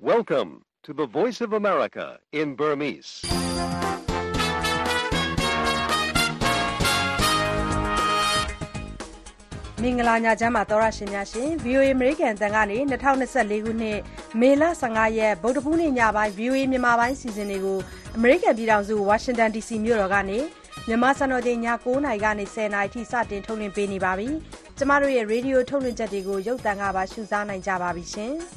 Welcome to the Voice of America in Burmese. ။မင်္ဂလာညချမ်းပါသောရရှင်များရှင် VOA American တန်ကနေ2024ခုနှစ်မေလ15ရက်ဗုဒ္ဓဖူးနေ့ညပိုင်း VOA မြန်မာပိုင်းစီစဉ်တွေကို American ပြည်ထောင်စု Washington DC မြို့တော်ကနေမြန်မာစံတော်ချိန်ည9:00နာရီကနေ10:00နာရီထိစတင်ထုတ်လွှင့်ပေးနေပါပြီ။ကျမတို့ရဲ့ Radio ထုတ်လွှင့်ချက်တွေကိုရုပ်သံကပါရှုစားနိုင်ကြပါပြီရှင်။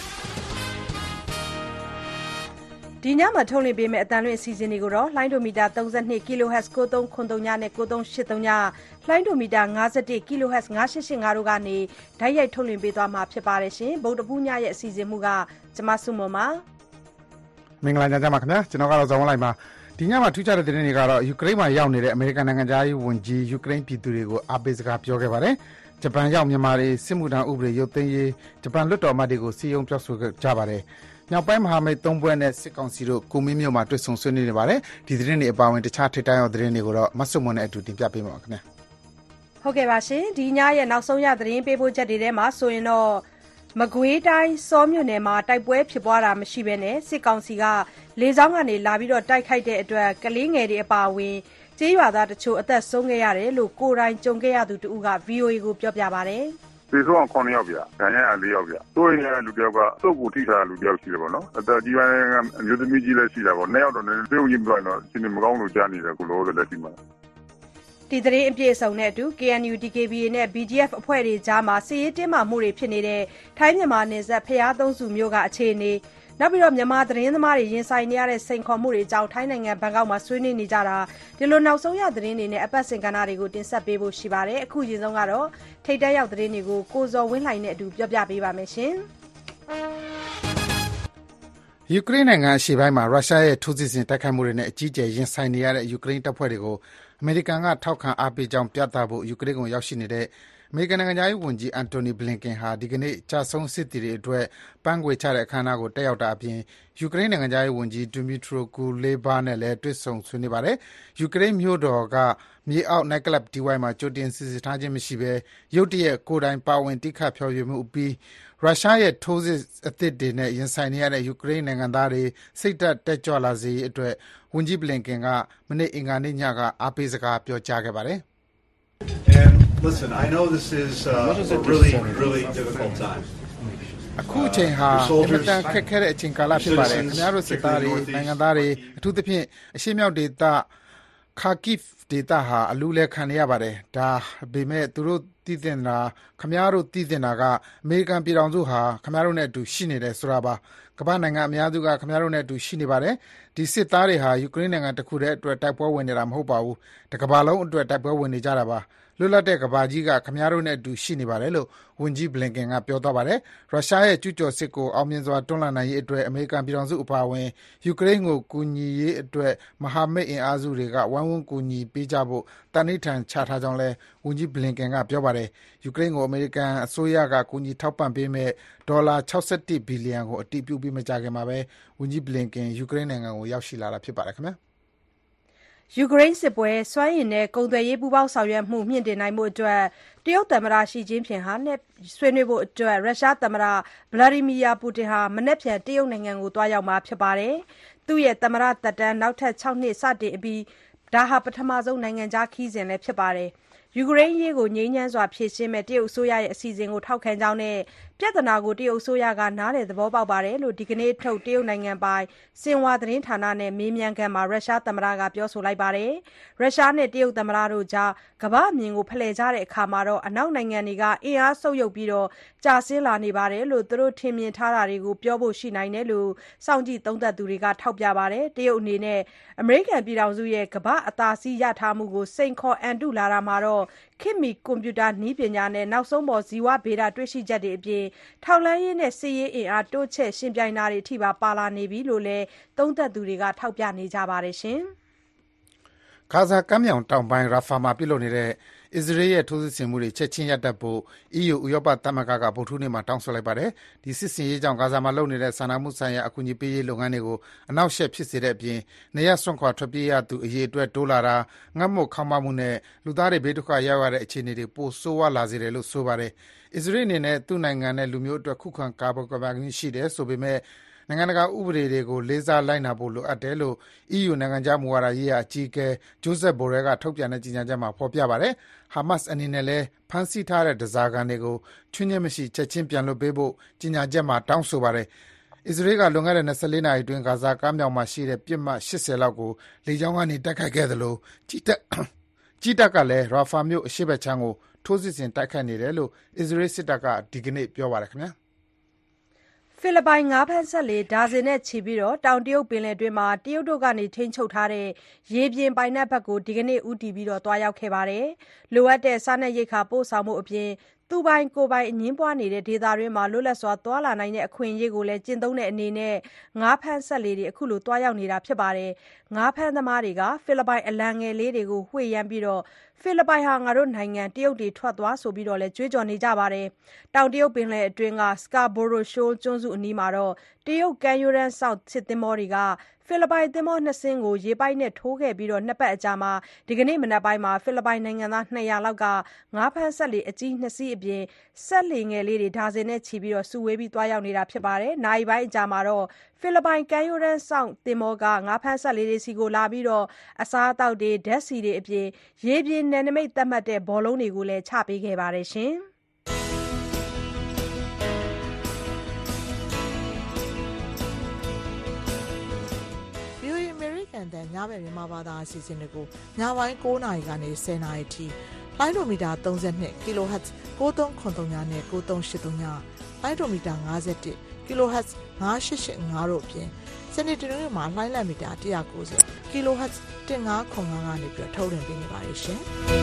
ဒီညမှာထုတ်လွှင့်ပေးမယ့်အတန်လွင့်အစီအစဉ်တွေကိုတော့လိုင်းဒိုမီတာ32 kHz 9393နဲ့9383လိုင်းဒိုမီတာ51 kHz 9885တို့ကနေဓာတ်ရိုက်ထုတ်လွှင့်ပေးသွားမှာဖြစ်ပါတယ်ရှင်ဗုဒ္ဓဘူးညရဲ့အစီအစဉ်မှုကကျမစုမွန်ပါမင်္ဂလာညချမ်းပါခင်ဗျာကျွန်တော်ကတော့ဇော်ဝင်းလိုက်ပါဒီညမှာထူးခြားတဲ့သတင်းတွေကတော့ယူကရိန်းမှာရောက်နေတဲ့အမေရိကန်နိုင်ငံသားရေးဝန်ကြီးယူကရိန်းပြည်သူတွေကိုအားပေးစကားပြောခဲ့ပါတယ်ဂျပန်ရောက်မြန်မာတွေစစ်မှုထမ်းဥပဒေရုပ်သိမ်းရေးဂျပန်လွှတ်တော်အမတ်တွေကိုစီယုံပြောဆိုကြပါတယ်မြောက်ပိုင်းမဟာမိတ်၃ဘွဲ့နဲ့စစ်ကောင်စီတို့ကိုမင်းမြို့မှာတွေ့ဆုံဆွေးနွေးနေပါတယ်ဒီသတင်းတွေအပါအဝင်တခြားထိပ်တန်းရောက်သတင်းတွေကိုတော့မဆုမွန်နဲ့အတူတင်ပြပေးမှာပါခင်ဗျာဟုတ်ကဲ့ပါရှင်ဒီညရဲ့နောက်ဆုံးရသတင်းပေးပို့ချက်တွေထဲမှာဆိုရင်တော့မကွေးတိုင်းစောမြို့နယ်မှာတိုက်ပွဲဖြစ်ပွားတာမရှိဘဲနဲ့စစ်ကောင်စီကလေကြောင်းကနေလာပြီးတော့တိုက်ခိုက်တဲ့အတွက်ကလေးငယ်တွေအပါအဝင်ကျေးရွာသားတချို့အသက်ဆုံးခဲ့ရတယ်လို့ကိုယ်တိုင်ကြုံခဲ့ရသူတဦးက VOA ကိုပြောပြပါတယ်ဒီဆုံး9ယောက်ဗျာ။ဒါနဲ့4ယောက်ဗျာ။တို့ရင်လူတယောက်ကစုပ်ကိုထိထားလူတယောက်ရှိတယ်ပေါ့နော်။အသက်ကြီးပိုင်းကအမျိုးသမီးကြီးလည်းရှိတာပေါ့။2ယောက်တော့လည်းပြုံးရင်ပြောရင်တော့ရှင်နေမကောင်းလို့ကြားနေတယ်ကိုလို့လည်းရှိမှာ။ဒီသတင်းအပြည့်အစုံနဲ့အတူ KNU DKBA နဲ့ BGF အဖွဲ့တွေကြားမှာစစ်ရေးတင်းမာမှုတွေဖြစ်နေတဲ့ထိုင်းမြန်မာနယ်စပ်ဖျားသုံးစုမြို့ကအခြေအနေနောက်ပြီးတော့မြန်မာသတင်းသမားတွေရင်ဆိုင်နေရတဲ့စိန်ခေါ်မှုတွေအကြောင်းထိုင်းနိုင်ငံဘန်ကောက်မှာဆွေးနွေးနေကြတာဒီလိုနောက်ဆုံးရသတင်းတွေနဲ့အပတ်စဉ်ကဏ္ဍတွေကိုတင်ဆက်ပေးဖို့ရှိပါတယ်အခုရင်ဆုံးကတော့ထိပ်တန်းရောက်သတင်းတွေကိုကိုဇော်ဝင်းလှိုင်နဲ့အတူပြောပြပေးပါမယ်ရှင်ယူကရိန်းနိုင်ငံအရှေ့ပိုင်းမှာရုရှားရဲ့ထိုးစစ်ဆင်တိုက်ခိုက်မှုတွေနဲ့အကြီးအကျယ်ရင်ဆိုင်နေရတဲ့ယူကရိန်းတပ်ဖွဲ့တွေကိုအမေရိကန်ကထောက်ခံအားပေးကြောင်းပြသဖို့ယူကရိန်းကိုရောက်ရှိနေတဲ့အမေရိကန်နိုင်ငံသားရေးဝန်ကြီးအန်တိုနီဘလင်ကန်ဟာဒီကနေ့ကြာဆုံးစစ်သည်တွေအတွက်ပန်းခွေချတဲ့အခမ်းအနားကိုတက်ရောက်တာအပြင်ယူကရိန်းနိုင်ငံသားရေးဝန်ကြီးဒူမီထရိုကူလေဘာနဲ့လည်းတွေ့ဆုံဆွေးနွေးပါတယ်ယူကရိန်းမြို့တော်ကမြေအောက်နိုက်ကလပ်ဒီဝိုင်းမှာကြိုတင်စီစဉ်ထားခြင်းမရှိဘဲရုတ်တရက်ကိုယ်တိုင်ပါဝင်တိခတ်ဖျော်ဖြေမှုပြီးရုရှားရဲ့ထိုးစစ်အသစ်တွေနဲ့ရင်ဆိုင်နေရတဲ့ယူကရိန်းနိုင်ငံသားတွေစိတ်ဓာတ်တက်ကြွလာစေရေးအတွက်ဝန်ကြီးဘလင်ကန်ကမနေ့အင်္ဂါနေ့ညကအားပေးစကားပြောကြားခဲ့ပါတယ် Listen, I know this is a really difficult time. အခုအချိန်ဟာအင်တာခက်ခဲတဲ့အချိန်ကာလဖြစ်ပါတယ်ခင်ဗျားတို့စစ်သားတွေနိုင်ငံသားတွေအထူးသဖြင့်အရှေ့မြောက်ဒေသခါကိဖ်ဒေသဟာအလူလဲခံရပါတယ်ဒါပေမဲ့သူတို့တည်တင်တာခင်ဗျားတို့တည်တင်တာကအမေရိကန်ပြည်ထောင်စုဟာခင်ဗျားတို့နဲ့အတူရှိနေတယ်ဆိုတာပါကမ္ဘာနိုင်ငံအများစုကခင်ဗျားတို့နဲ့အတူရှိနေပါတယ်ဒီစစ်သားတွေဟာယူကရိန်းနိုင်ငံတစ်ခုတည်းအတွက်တိုက်ပွဲဝင်နေတာမဟုတ်ပါဘူးတကမ္ဘာလုံးအတွက်တိုက်ပွဲဝင်နေကြတာပါလွတ်လပ်တဲ့ကမ္ဘာကြီးကခင်ဗျားတို့နဲ့အတူရှိနေပါတယ်လို့ဝန်ကြီးဘလင်ကန်ကပြောသွားပါတယ်ရုရှားရဲ့ကျူးကျော်စစ်ကိုအောင်မြင်စွာတွန်းလှန်နိုင်ရေးအတွက်အမေရိကန်ပြည်ထောင်စုအပါအဝင်ယူကရိန်းကိုကူညီရေးအတွက်မဟာမိတ်အင်အားစုတွေကဝိုင်းဝန်းကူညီပေးကြဖို့တန်ဋိဌာန်ချထားကြောင်းလည်းဝန်ကြီးဘလင်ကန်ကပြောပါတယ်ယူကရိန်းကိုအမေရိကန်အစိုးရကကူညီထောက်ပံ့ပေးမဲ့ဒေါ်လာ61ဘီလီယံကိုအတည်ပြုပြီးမကြာခင်မှာပဲဝန်ကြီးဘလင်ကန်ယူကရိန်းနိုင်ငံကိုရောက်ရှိလာတာဖြစ်ပါတယ်ခင်ဗျာယူကရိန်းစစ်ပွဲစွမ်းရည်နဲ့ကုန်သွယ်ရေးပူးပေါင်းဆောင်ရွက်မှုမြင့်တင်နိုင်မှုအတွက်တရုတ်သမ္မတရှီကျင်းဖျင်ဟာနဲ့ဆွေးနွေးဖို့အတွက်ရုရှားသမ္မတဗလာဒီမီယာပူတင်ဟာမနေ့ပြန်တရုတ်နိုင်ငံကိုတွားရောက်မှာဖြစ်ပါတယ်။သူ့ရဲ့သမ္မတသက်တမ်းနောက်ထပ်6နှစ်စတင်အပြီးဒါဟာပထမဆုံးနိုင်ငံခြားခီးစဉ်လည်းဖြစ်ပါတယ်။ယူကရိန်းရေးကိုငြိမ်းချမ်းစွာဖြေရှင်းမဲ့တရုတ်အစိုးရရဲ့အစီအစဉ်ကိုထောက်ခံကြောင်းနဲ့ပြဿနာကိုတရုတ်အစိုးရကနားလည်သဘောပေါက်ပါတယ်လို့ဒီကနေ့ထုတ်တရုတ်နိုင်ငံပိုင်စင်ဟွာသတင်းဌာနနဲ့မေးမြန်းခန်းမှာရုရှားသမ္မတကပြောဆိုလိုက်ပါတယ်။ရုရှားနဲ့တရုတ်သမ္မတတို့ကြားကမ္ဘာအမြင်ကိုဖလှယ်ကြတဲ့အခါမှာတော့အနောက်နိုင်ငံတွေကအင်အားဆုပ်ယုပ်ပြီးတော့ကြာဆင်းလာနေပါတယ်လို့သူတို့ထင်မြင်ထားတာတွေကိုပြောဖို့ရှိနိုင်တယ်လို့စောင့်ကြည့်သုံးသပ်သူတွေကထောက်ပြပါတယ်။တရုတ်အနေနဲ့အမေရိကန်ပြည်ထောင်စုရဲ့ကမ္ဘာအသာစီးရထားမှုကိုစိန်ခေါ်အန်တုလာတာမှာတော့ခေတ်မီကွန်ပျူတာနည်းပညာနဲ့နောက်ဆုံးပေါ်ဇီဝဗေဒတွေ့ရှိချက်တွေအပြင်ထောက်လှမ်းရေးနဲ့စစ်ရေးအင်အားတိုးချဲ့ရှင်ပြိုင်တာတွေအထိပါလာနေပြီလို့လည်းသုံးသပ်သူတွေကထောက်ပြနေကြပါတယ်ရှင်။ဂါဇာကမ်းမြောင်တောင်ပိုင်းရာဖာမှာပြုလုပ်နေတဲ့အစ္စရေးရဲ့ထိုးစစ်ဆင်မှုတွေချက်ချင်းရပ်တန့်ဖို့ EU ဥရောပသမဂ္ဂကဗုဒ္ဓဟူးနေ့မှာတောင်းဆိုလိုက်ပါတယ်။ဒီစစ်ဆင်ရေးကြောင့်ဂါဇာမှာလုပ်နေတဲ့စာနာမှုဆိုင်ရာအကူအညီပေးရေးလုပ်ငန်းတွေကိုအနှောက်အယှက်ဖြစ်စေတဲ့အပြင်နေရပ်စွန့်ခွာထွက်ပြေးရသူအရေအတွက်တိုးလာတာငတ်မွတ်ခေါင်းပါးမှုနဲ့လူသားတွေဘေးဒုက္ခရောက်ရတဲ့အခြေအနေတွေပိုဆိုးဝါးလာစေတယ်လို့ဆိုပါတယ်။အစ္စရေးအနေနဲ့သူ့နိုင်ငံနဲ့လူမျိုးအတွက်ခုခံကာကွယ်ခွင့်ရှိတယ်ဆိုပေမဲ့နိုင်ငံတကာဥပဒေတွေကိုလေးစားလိုက်နာဖို့လိုအပ်တယ်လို့ EU နိုင်ငံခြားမူဝါဒရေးရာအကြီးအကဲ Josep Borrell ကထုတ်ပြန်တဲ့ကြေညာချက်မှာဖော်ပြပါတယ်။ Hamas အနေနဲ့လည်းဖမ်းဆီးထားတဲ့ဓားစာခံတွေကိုချွင်းချက်မရှိချက်ချင်းပြန်လွှတ်ပေးဖို့ကြေညာချက်မှာတောင်းဆိုပါတယ်။ အစ္စရေးကလွန်ခဲ့တဲ့24နာရီအတွင်းဂါဇာကမ်းမြောင်မှာရှိတဲ့ပစ်မှတ်80လောက်ကိုလေကြောင်းကနေတိုက်ခိုက်ခဲ့သလိုကြည်းတပ်ကလည်း Rafah မြို့အရှေ့ဘက်ခြမ်းကိုထိုးစစ်ဆင်တိုက်ခိုက်နေတယ်လို့အစ္စရေးစစ်တပ်ကဒီကနေ့ပြောပါတယ်ခင်ဗျာဖိလစ်ပိုင်ငါးဖမ်းစက်လှေဒါဇင်နဲ့ချီပြီးတောင်တရုတ်ပင်လယ်အတွင်းမှာတရုတ်တို့ထိန်းချုပ်ထားတဲ့ရေပြင်ပိုင်နက်ဘက်ကိုဒီကနေ့ဦးတည်သွားရောက်ခဲ့ပါတယ်။လိုအပ်တဲ့စားနပ်ရိက္ခာပို့ဆောင်ဖို့အပြင်သူပိုင်ကိုယ်ပိုင်အငြင်းပွားနေတဲ့ဒေသတွင်းမှာလွတ်လပ်စွာသွားလာနိုင်တဲ့အခွင့်အရေးကိုလည်းကျင့်သုံးတဲ့အနေနဲ့ငါးဖမ်းစက်လှေတွေအခုလိုသွားရောက်နေတာဖြစ်ပါတယ်။ငါးဖမ်းသမားတွေကဖိလစ်ပိုင်အလံငယ်လေးတွေကိုဝှေ့ယမ်းပြီးဖိလစ်ပိုင်ဟာငါတို့နိုင်ငံတရုတ်တွေထွက်သွားဆိုပြီးလည်းကြွေးကြော်နေကြပါတယ်။တောင်တရုတ်ပင်လယ်အတွင်းက Scarborough Shoal ကျွန်းစုအနီးမှာတရုတ်ကမ်းရိုးတန်းစောင့်စစ်သင်္ဘောတွေကဖိလစ်ပိုင်သင်္ဘော2စင်းကိုရေပိုက်နဲ့ထိုးခဲ့ပြီး2ပတ်အကြာမှာဒီကနေ့မနက်ပိုင်းမှာဖိလစ်ပိုင်နိုင်ငံသား200လောက်ကငါးဖမ်းစက်လှေအကြီး2စီးအပြင်စက်လှေငယ်လေးတွေဒါဇင်နဲ့ချီစုဝေးပြီးသွားရောက်နေတာဖြစ်ပါတယ်။နာရီပိုင်းအကြာမှာဖိလစ်ပိုင်ကမ်းရိုးတန်းစောင့်သင်္ဘောကငါးဖမ်းစက်လှေတွေဆီလာပြီးအစားအသောက်တွေဓာတ်ဆီတွေအပြင်ရေပြင်နယ်နိမိတ်သတ်မှတ်တဲ့ဘောလုံးတွေကိုလည်းချပေးခဲ့ပါတယ်ရှင်။ and then ညဘက်မြန်မာဘာသာအစီအစဉ်တွေကိုညပိုင်း9နာရီကနေ10နာရီထိလိုင်းဒိုမီတာ32 kHz 9393နဲ့9383ညလိုင်းဒိုမီတာ51 kHz 9885တို့အပြင်စနေတနင်္ဂနွေမှာလိုင်းလံမီတာ190 kHz 1505ကနေပြီးထုတ်လွှင့်ပေးနေပါတယ်ရှင်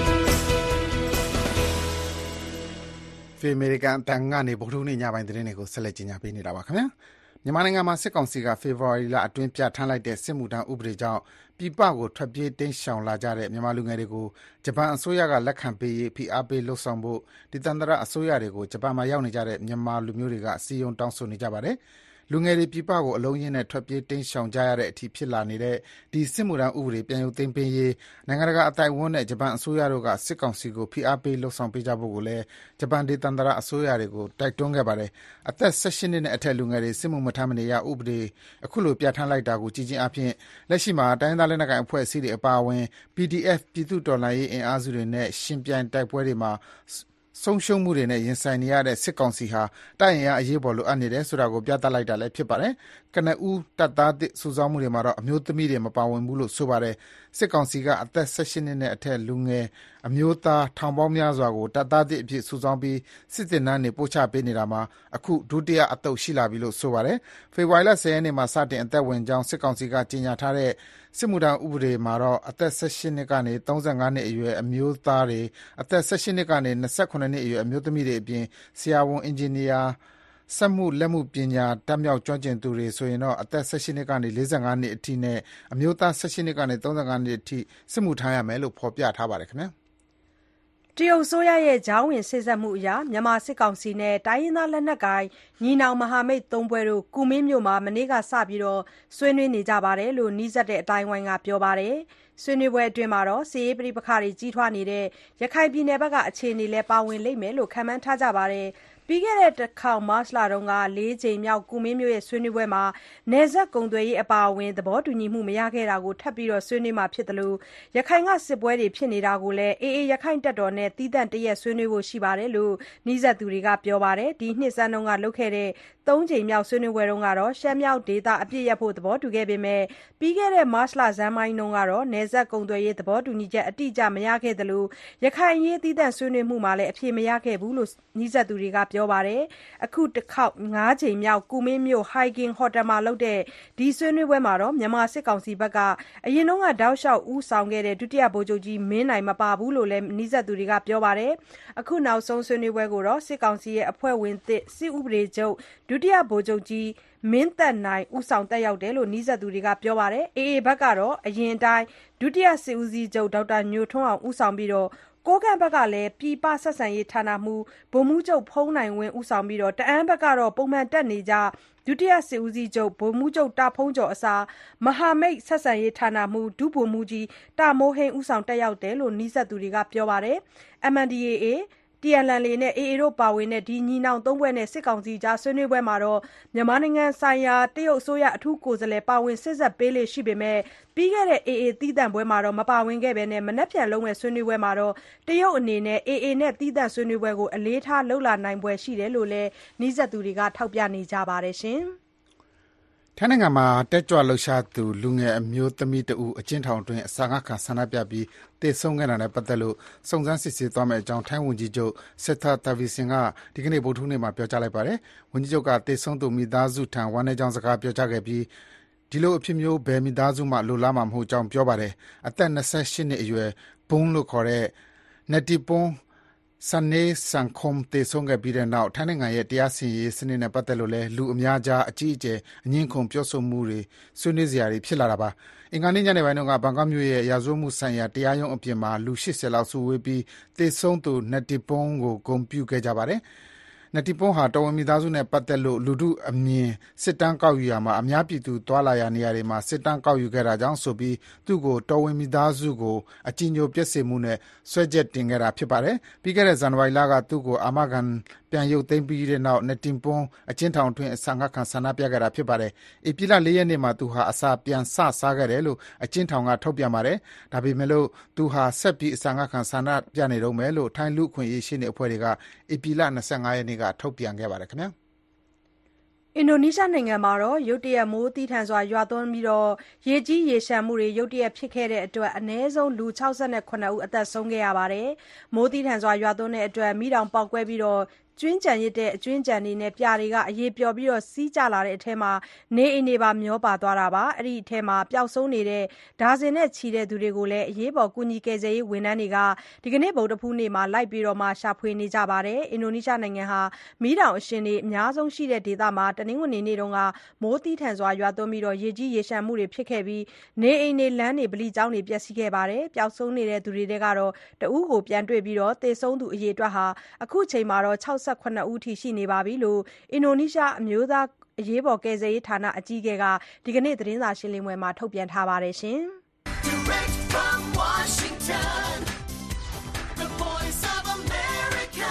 ဖေအမေရိကန်အတန်ကနေဗုဒ္ဓနေ့ညပိုင်းသတင်းတွေကိုဆက်လက်ကြီးညာပေးနေတာပါခင်ဗျာမြန်မာနိုင်ငံမှာစစ်ကောင်စီကဖေဖော်ဝါရီလအတွင်းပြဋ္ဌာန်းလိုက်တဲ့စစ်မှုထမ်းဥပဒေကြောင့်ပြည်ပကိုထွက်ပြေးတိမ်းရှောင်လာကြတဲ့မြန်မာလူငယ်တွေကိုဂျပန်အစိုးရကလက်ခံပေးရေးဖိအားပေးလှုံ့ဆော်ဖို့ဒေသန္တရအစိုးရတွေကိုဂျပန်မှာရောက်နေကြတဲ့မြန်မာလူမျိုးတွေကစီယုံတောင်းဆိုနေကြပါတယ်။လူငယ်တွေပြည်ပကိုအလုံးရင်းနဲ့ထွက်ပြေးတိမ်းရှောင်ကြရတဲ့အထိဖြစ်လာနေတဲ့ဒီစစ်မှုထမ်းဥပဒေပြန်ရုပ်သိမ်းပေးရေးနိုင်ငံတကာအသိုက်အဝန်းနဲ့ဂျပန်အစိုးရတို့ကစစ်ကောင်စီကိုဖိအားပေးလှုံ့ဆော်ပေးကြဖို့ကိုလည်းဂျပန်ဒေသန္တရအစိုးရတွေကိုတိုက်တွန်းခဲ့ပါတယ်။အသက်18နှစ်နဲ့အထက်လူငယ်တွေစစ်မှုမထမ်းမနေရဥပဒေအခုလိုပြဋ္ဌာန်းလိုက်တာကိုကြည်ချင်းအဖြစ်လက်ရှိမှာတိုင်းဒေသလက်နက်ကိုင်အဖွဲ့အစည်းတွေအပါအဝင် PDF ပြည်သူ့တော်လှန်ရေးအင်အားစုတွေနဲ့ရှင်ပြိုင်တိုက်ပွဲတွေမှာဆုံးရှုံးမှုတွေနဲ့ရင်ဆိုင်နေရတဲ့စစ်ကောင်စီဟာတိုက်ရင်အရေးပေါ်လိုအပ်နေတယ်ဆိုတာကိုပြသလိုက်တာလည်းဖြစ်ပါတယ်။ကနဦးတပ်သားစုဆောင်းမှုတွေမှာတော့အမျိုးသမီးတွေမပါဝင်ဘူးလို့ဆိုပါတယ်။စစ်ကောင်စီကအသက်18နှစ်နဲ့အထက်လူငယ်အမျိုးသားထောင်ပေါင်းများစွာကိုတပ်သားသစ်အဖြစ်စုဆောင်းပြီးစစ်တင်နှန်းတွေပို့ချပေးနေတာမှာအခုဒုတိယအသုတ်ရှိလာပြီလို့ဆိုပါတယ်။ဖေဖော်ဝါရီလ10ရက်နေ့မှာစတင်အသက်ဝင်ကြောင်းစစ်ကောင်စီကကြေညာထားတဲ့စစ်မှုထမ်းဥပဒေမှာတော့အသက်18နှစ်ကနေ35နှစ်အရွယ်အမျိုးသားတွေအသက်18နှစ်ကနေ28နှစ်အရွယ်အမျိုးသမီးတွေအပြင်ဆရာဝန်အင်ဂျင်နီယာစက်မှုလက်မှုပညာတတ်မြောက်ကျွမ်းကျင်သူတွေဆိုရင်တော့အသက်18နှစ်ကနေ45နှစ်အထိနဲ့အမျိုးသား18နှစ်ကနေ35နှစ်အထိစစ်မှုထမ်းရမယ်လို့ဖော်ပြထားပါတယ်ခင်ဗျာတရုတ်အစိုးရရဲ့ကြားဝင်စေ့စပ်မှုအရမြန်မာစစ်ကောင်စီနဲ့တိုင်းရင်းသားလက်နက်ကိုင်ညီနောင်မဟာမိတ်3ဘွဲတို့ကူမင်းမြို့မှာမနေ့ကစပြီးဆွေးနွေးနေကြတယ်လို့နီးစပ်တဲ့အတိုင်းဝိုင်းကပြောပါတယ်။ဆွေးနွေးပွဲအတွင်းစစ်ရေးပဋိပက္ခတွေကြီးထွားနေတဲ့ရခိုင်ပြည်နယ်ဘက်ကအခြေအနေလည်းပါဝင်လိမ့်မယ်လို့ခန့်မှန်းထားကြပါတယ်။ပြီးခဲ့တဲ့တစ်ခေါက်မတ်လတုန်းက4ကြိမ်မြောက်ကူမင်းမြို့ဆွေးနွေးပွဲမှာနယ်စပ်ကုန်သွယ်ရေးအပါအဝင်သဘောတူညီမှုမရခဲ့တာကိုထပ်ပြီးဆွေးနွေးမှာဖြစ်တယ်လို့ရခိုင်ကစစ်ပွဲတွေဖြစ်နေတာကိုလည်းအေးရခိုင်တပ်တော်နဲ့တီးသန့်တရက်ဆွေးနွေးဖို့ရှိတယ်လို့နီးစပ်သူတွေကပြောပါတယ်။ဒီနှစ်စန်းတုန်းကလုပ်ခဲ့တဲ့3ကြိမ်မြောက်ဆွေးနွေးပွဲတုန်းကတော့ရှမ်းမြောက်ဒေသအပြည့်ရဖို့သဘောတူခဲ့ပေမဲ့ပြီးခဲ့တဲ့မတ်လဇန်ပိုင်းတုန်းကတော့နယ်စပ်ကုန်သွယ်ရေးသဘောတူညီချက်အတိအကျမရခဲ့တယ်လို့ရခိုင်ရေးတီးသန့်ဆွေးနွေးမှုမှာလည်းအဖြေမရခဲ့ဘူးလို့နီးစပ်သူတွေကပြောပါတယ်။အခုတစ်ခေါက်5ကြိမ်မြောက်ကူမင်းမြို့ဟိုင်ကင်ဟိုတယ်မှာလုပ်တဲ့ဒီဆွေးနွေးပွဲမှာမြန်မာစစ်ကောင်စီဘက်ကအရင်တုန်းကတောက်လျှောက်ဦးဆောင်ခဲ့တဲ့ဒုတိယဗိုလ်ချုပ်ကြီးမင်းနိုင်မပါဘူးလို့လည်းနီးစပ်သူတွေကပြောပါတယ်။အခုနောက်ဆုံးဆွေးနွေးပွဲကိုစစ်ကောင်စီရဲ့အဖွဲ့ဝင်သစ်စစ်ဥပဒေချုပ်ဒုတိယဗိုလ်ချုပ်ကြီးမင်းသက်နိုင်ဦးဆောင်တက်ရောက်တယ်လို့နီးစပ်သူတွေကပြောပါတယ်။ AA ဘက်ကတော့အရင်တိုင်းဒုတိယစစ်ဦးစီးချုပ်ဒေါက်တာညိုထွန်းအောင်ဦးဆောင်ပြီးကိုးကန့်ဘက်ကလည်းပြည်ပဆက်ဆံရေးဌာနမှူးဗိုလ်မှူးချုပ်ဖုံးနိုင်ဝင်းဦးဆောင်ပြီးတအာင်းဘက်ကတော့ပုံမှန်တက်နေကြဒုတိယစစ်ဦးစီးချုပ်ဗိုလ်မှူးချုပ်တာဖုံးကျော်အစားမဟာမိတ်ဆက်ဆံရေးဌာနမှူးဒုဗိုလ်မှူးကြီးတာမိုးဟိန်းဦးဆောင်တက်ရောက်တယ်လို့နီးစပ်သူတွေကပြောပါတယ်။ MNDAA TNLA နဲ့ AA တို့ပါဝင်တဲ့ဒီညီနောင်သုံးဖွဲ့နဲ့စစ်ကောင်စီကြားဆွေးနွေးပွဲမှာမြန်မာနိုင်ငံဆိုင်ရာတရုတ်အစိုးရအထူးကိုယ်စားလှယ်ပါဝင်စေ့စပ်ပေးလေ့ရှိပေမဲ့ပြီးခဲ့တဲ့ AA သီးသန့်ပွဲမှာမပါဝင်ခဲ့ဘဲမနက်ဖြန်လုပ်မယ့်ဆွေးနွေးပွဲမှာတရုတ်အနေနဲ့ AA နဲ့သီးသန့်ဆွေးနွေးပွဲကိုအလေးထားလုပ်လာနိုင်ဖွယ်ရှိတယ်လို့လည်းနီးစပ်သူတွေကထောက်ပြနေကြပါတယ်။ထိုင်းနိုင်ငံမှာတက်ကြွလှုပ်ရှားသူလူငယ်အမျိုးသမီးတဦးအကျဉ်းထောင်တွင်းအစာငတ်ခံဆန္ဒပြပြီးသေဆုံးခဲ့တာနဲ့ပတ်သက်လို့စုံစမ်းစစ်ဆေးသွားမယ့်အကြောင်းထိုင်းဝန်ကြီးချုပ် Srettha Thavisin ကဒီကနေ့ဗုဒ္ဓဟူးနေ့မှာပြောကြားလိုက်ပါတယ်။ဝန်ကြီးချုပ်ကသေဆုံးသူမိသားစုထံဝမ်းနည်းကြောင်းစကားပြောကြားခဲ့ပြီးဒီလိုအဖြစ်မျိုးဘယ်မိသားစုမှလိုလားမှာမဟုတ်ကြောင်းပြောပါတယ်။အသက်28နှစ်အရွယ် Boong လို့ခေါ်တဲ့ Nattipong Sanay Sangkhom သေဆုံးခဲ့ပြီးတဲ့နောက်ထိုင်းနိုင်ငံရဲ့တရားစီရင်ရေးစနစ်နဲ့ပတ်သက်လို့လည်းလူအများကြားအကြီးအကျယ်အငြင်းအခုန်ပြောဆိုမှုတွေဆွေးနွေးစရာတွေဖြစ်လာတာပါ။အင်္ဂါနေ့ညနေပိုင်းတုန်းကဘန်ကောက်မြို့ရဲ့ရာဇဝတ်မှုဆိုင်ရာတရားရုံးအပြင်မှာလူ80လောက်စုဝေးပြီးသေဆုံးသူ Nattipong ကိုဂုဏ်ပြုခဲ့ကြပါတယ်။ Nattipong ဟာတော်ဝင်မိသားစုနဲ့ပတ်သက်လို့လူထုအမြင်စစ်တမ်းကောက်ယူရာမှာအများပြည်သူသွားလာရာနေရာတွေမှာစစ်တမ်းကောက်ယူခဲ့တာကြောင့်ဆိုပြီးသူ့ကိုတော်ဝင်မိသားစုကိုအကြည်ညိုပျက်စေမှုနဲ့စွဲချက်တင်ခဲ့တာဖြစ်ပါတယ်။ပြီးခဲ့တဲ့ဇန်နဝါရီလကသူ့ကိုအာမခံပြန်ရုပ်သိမ်းပြီးတဲ့နောက်Nattipongအကျဉ်းထောင်တွင်းအစာငတ်ခံဆန္ဒပြခဲ့တာဖြစ်ပါတယ်။ဧပြီလ4ရက်နေ့မှာသူဟာအစာပြန်စားခဲ့တယ်လို့အကျဉ်းထောင်ကထုတ်ပြန်ပါတယ်။ဒါပေမဲ့လို့သူဟာဆက်ပြီးအစာငတ်ခံဆန္ဒပြနေတုန်းပဲလို့ထိုင်းလူ့အခွင့်အရေးရှေ့နေအဖွဲ့တွေကဧပြီလ25ရက်နေ့ကထုတ်ပြန်ခဲ့ပါတယ်ခင်ဗျာအင်ဒိုနီးရှားနိုင်ငံမှာရုတ်တရက်မိုးသည်းထန်စွာရွာသွန်းပြီးရေကြီးရေလျှံမှုတွေရုတ်တရက်ဖြစ်ခဲ့တဲ့အတွက်အနည်းဆုံးလူ68ဦးအသက်ဆုံးခဲ့ရပါတယ်။မိုးသည်းထန်စွာရွာသွန်းတဲ့အတွက်မီးတောင်ပေါက်ကွဲပြီးကြွင်းကျန်ရစ်တဲ့အကြွင်းကျန်တွေနဲ့ပြာတွေကအရေပျော်ပြီးစီးကျလာတဲ့အထဲမှာနေအိမ်တွေပါမျောပါသွားတာပါ။အဲ့ဒီအထဲမှာပျောက်ဆုံးနေတဲ့ဒါဇင်နဲ့ချီတဲ့သူတွေကိုလည်းအရေးပေါ်ကူညီကယ်ဆယ်ရေးဝန်ထမ်းတွေကဒီကနေ့ဗုဒ္ဓဖူးနေ့မှာလိုက်ပြီးရှာဖွေနေကြပါတယ်။အင်ဒိုနီးရှားနိုင်ငံဟာမီးတောင်အရှင်တွေအများဆုံးရှိတဲ့ဒေသမှာတနင်္ဂနွေနေ့တုန်းကမိုးသည်းထန်စွာရွာသွန်းပြီးရေကြီးရေလျှံမှုတွေဖြစ်ခဲ့ပြီးနေအိမ်တွေလမ်းတွေဗလီကျောင်းတွေပျက်စီးခဲ့ပါတယ်။ပျောက်ဆုံးနေတဲ့သူတွေထဲကတော့တဦးကိုပြန်တွေ့ပြီးသေဆုံးသူအရေအတွက်ဟာအခုချိန်မှာ68ဦးထိရှိနေပြီလို့အင်ဒိုနီးရှားအမျိုးသားအရေးပေါ်ကယ်ဆယ်ရေးဌာနအကြီးအကဲကဒီကနေ့သတင်းစာရှင်းလင်းပွဲမှာထုတ်ပြန်ထားပါတယ်။ Direct from Washington, the voice of America,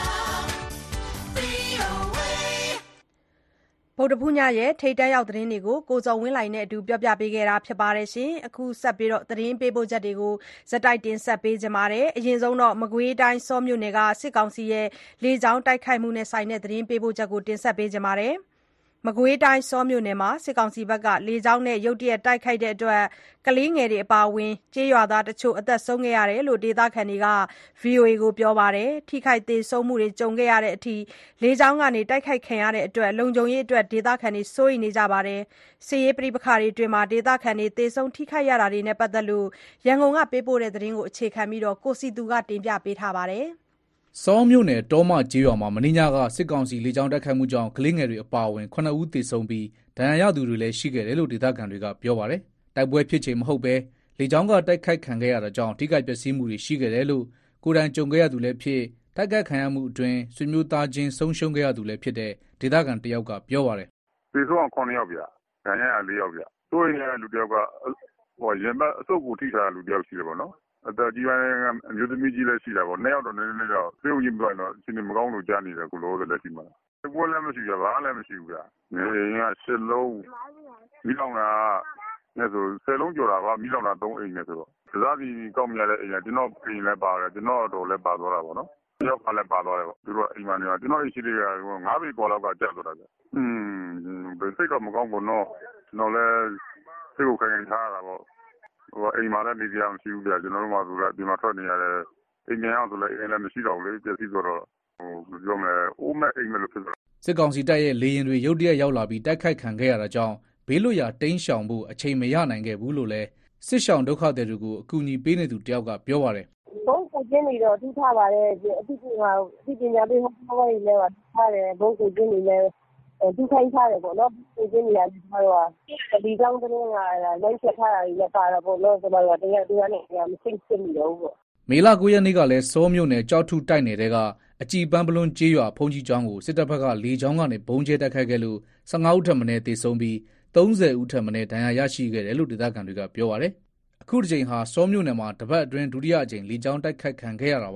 VOA ဗုဒ္ဓဖူးညရဲ့ထိပ်တန်းရောက်သတင်းတွေကိုကိုဇော်ဝင်းလှိုင်နဲ့အတူပြောပြပေးခဲ့တာဖြစ်ပါတယ်။အခုဆက်ပြီးသတင်းပေးပို့ချက်တွေကိုဇက်တိုက်တင်ဆက်ပေးကြပါမယ်။အရင်ဆုံးမကွေးတိုင်းစောမြို့နယ်ကစစ်ကောင်စီရဲ့လေကြောင်းတိုက်ခိုက်မှုနဲ့ဆိုင်တဲ့သတင်းပေးပို့ချက်ကိုတင်ဆက်ပေးကြပါမယ်။မကွေးတိုင်းစောမြို့နယ်မှာစစ်ကောင်စီဘက်ကလေကြောင်းနဲ့ရုတ်တရက်တိုက်ခိုက်တဲ့အတွက်ကလေးငယ်တွေအပါအဝင်ကျေးရွာသားတချို့အသက်ဆုံးခဲ့ရတယ်လို့ဒေသခံတွေက VOA ကိုပြောပါတယ်။ထိခိုက်သေဆုံးမှုတွေကြုံခဲ့ရတဲ့အထိလေကြောင်းကနေတိုက်ခိုက်ခံရတဲ့အတွက်လုံခြုံရေးအတွက်ဒေသခံတွေစိုးရိမ်နေကြပါတယ်။စစ်ရေးပဋိပက္ခတွေအတွင်းဒေသခံတွေသေဆုံးထိခိုက်ရတာတွေနဲ့ပတ်သက်လို့ရန်ကုန်ကပေးပို့တဲ့သတင်းကိုအခြေခံပြီးကိုစီသူကတင်ပြပေးထားပါတယ်။စောမြို့နယ်တောမကျေးရွာမှာမင်းညကစစ်ကောင်စီလေကြောင်းတိုက်ခိုက်မှုကြောင့်ကလေးငယ်တွေအပါအဝင်9ဦးသေဆုံးပြီးဒဏ်ရာရသူတွေလည်းရှိခဲ့တယ်လို့ဒေသခံတွေကပြောပါတယ်။တိုက်ပွဲဖြစ်ချိန်မဟုတ်ပဲလေကြောင်းကတိုက်ခိုက်ခံခဲ့ရတာကြောင့်ထိခိုက်ပျက်စီးမှုတွေရှိခဲ့တယ်လို့ကိုယ်တိုင်ကြုံခဲ့ရသူလည်းဖြစ်တိုက်ခိုက်ခံရမှုအတွင်းဆွေမျိုးသားချင်းဆုံးရှုံးခဲ့ရသူလည်းဖြစ်တဲ့ဒေသခံတယောက်ကပြောပါတယ်။သေဆုံး9ယောက်ဗျာ။ဒဏ်ရာရ4ယောက်ဗျာ။တို့ရင်လူတယောက်ကရင်ဘတ်အဆုပ်ကိုထိထားတဲ့လူတယောက်ရှိတယ်ပေါ့နော်။အသက်ကြီးပိုင်းအမျိုးသမီးကြီးလည်းရှိတာပေါ့2ယောက်တော့နည်းနည်းတော့သေုံကြီးပြတော့ရှင်နေမကောင်းလို့ကြားနေတယ်ကိုလိုလည်းရှိမှာ။ဘွယ်လည်းမရှိကြဘာလည်းမရှိဘူးဗျာ။ငယ်ရင်က10လုံးမိလောင်တာနဲ့ဆို10လုံးကျော်တာပါမိလောင်တာ3အိမ်နဲ့ဆိုတော့တစားစီကောက်မြရတဲ့အိမ်ကကျွန်တော်အိမ်လည်းပါတယ်ကျွန်တော်တော်လည်းပါသွားတာပေါ့နော်။ယောက်ကလည်းပါသွားတယ်ပေါ့သူတို့အိမ်မှာနေကျွန်တော်အိမ်ရှိတွေက9ပေပေါ်လောက်ကကျသွားတာဗျ။ဘယ်စိတ်ကမကောင်းဘူးနော်ကျွန်တော်လည်းစိတ်ကိုခိုင်ထားရတာပေါ့အိမ်မှာလည်းနေကြမရှိဘူးဗျာကျွန်တော်တို့မှဆိုတော့ဒီမှာထွက်နေရတယ်အိမ်ငယ်အောင်ဆိုလည်းအိမ်လည်းမရှိတော့ဘူးလေပြည့်စည်တော့ပြောမယ်အိုးမဲ့အိမ်မဲ့လို့ဖြစ်သွားစစ်ကောင်စီတပ်ရဲ့လေရင်တွေရုတ်တရက်ရောက်လာပြီးတိုက်ခိုက်ခံခဲ့ရတာကြောင့်ဘေးလွတ်ရာတိမ်းရှောင်ဖို့အချိန်မရနိုင်ခဲ့ဘူးလို့လည်းစစ်ရှောင်ဒုက္ခသည်တွေကိုအကူအညီပေးနေသူတယောက်ကပြောပါတယ်ဘုံကိုကျင်းနေတော့ထူးထားပါတယ်အသိပညာပေးဟောင်းတွေလည်းထားတယ်ဘုံကိုကျင်းနေလည်းသူခိုင်းထားတယ်ပေါ့နော်ကိုကျင်းနေရတယ်တော့ဒီကြောင့်တင်းကလိုက်ချက်ထားတာလည်းပါတော့ပေါ့နော်ဆိုတော့တရားနဲ့မရှိဖြစ်နေတော့ဘူးမေလ9ရက်နေ့ကလည်းစောမြို့နယ်ကြောက်ထုတိုက်နယ်တဲ့အကြည်ပန်းပလွန်းကျေးရွာဖုန်ကြီးကျောင်းကိုစစ်တပ်ဘက်ကလေကြောင်းကနေဘုံကျဲတိုက်ခိုက်ခဲ့လို့15ဦးထက်မနည်းသေဆုံးပြီး30ဦးထက်မနည်းဒဏ်ရာရရှိခဲ့တယ်လို့ဒေသခံတွေကပြောပါတယ်။အခုတစ်ချိန်ဟာစောမြို့နယ်မှာတပတ်အတွင်းဒုတိယအကြိမ်လေကြောင်းတိုက်ခိုက်ခံခဲ့ရတာပါ။မ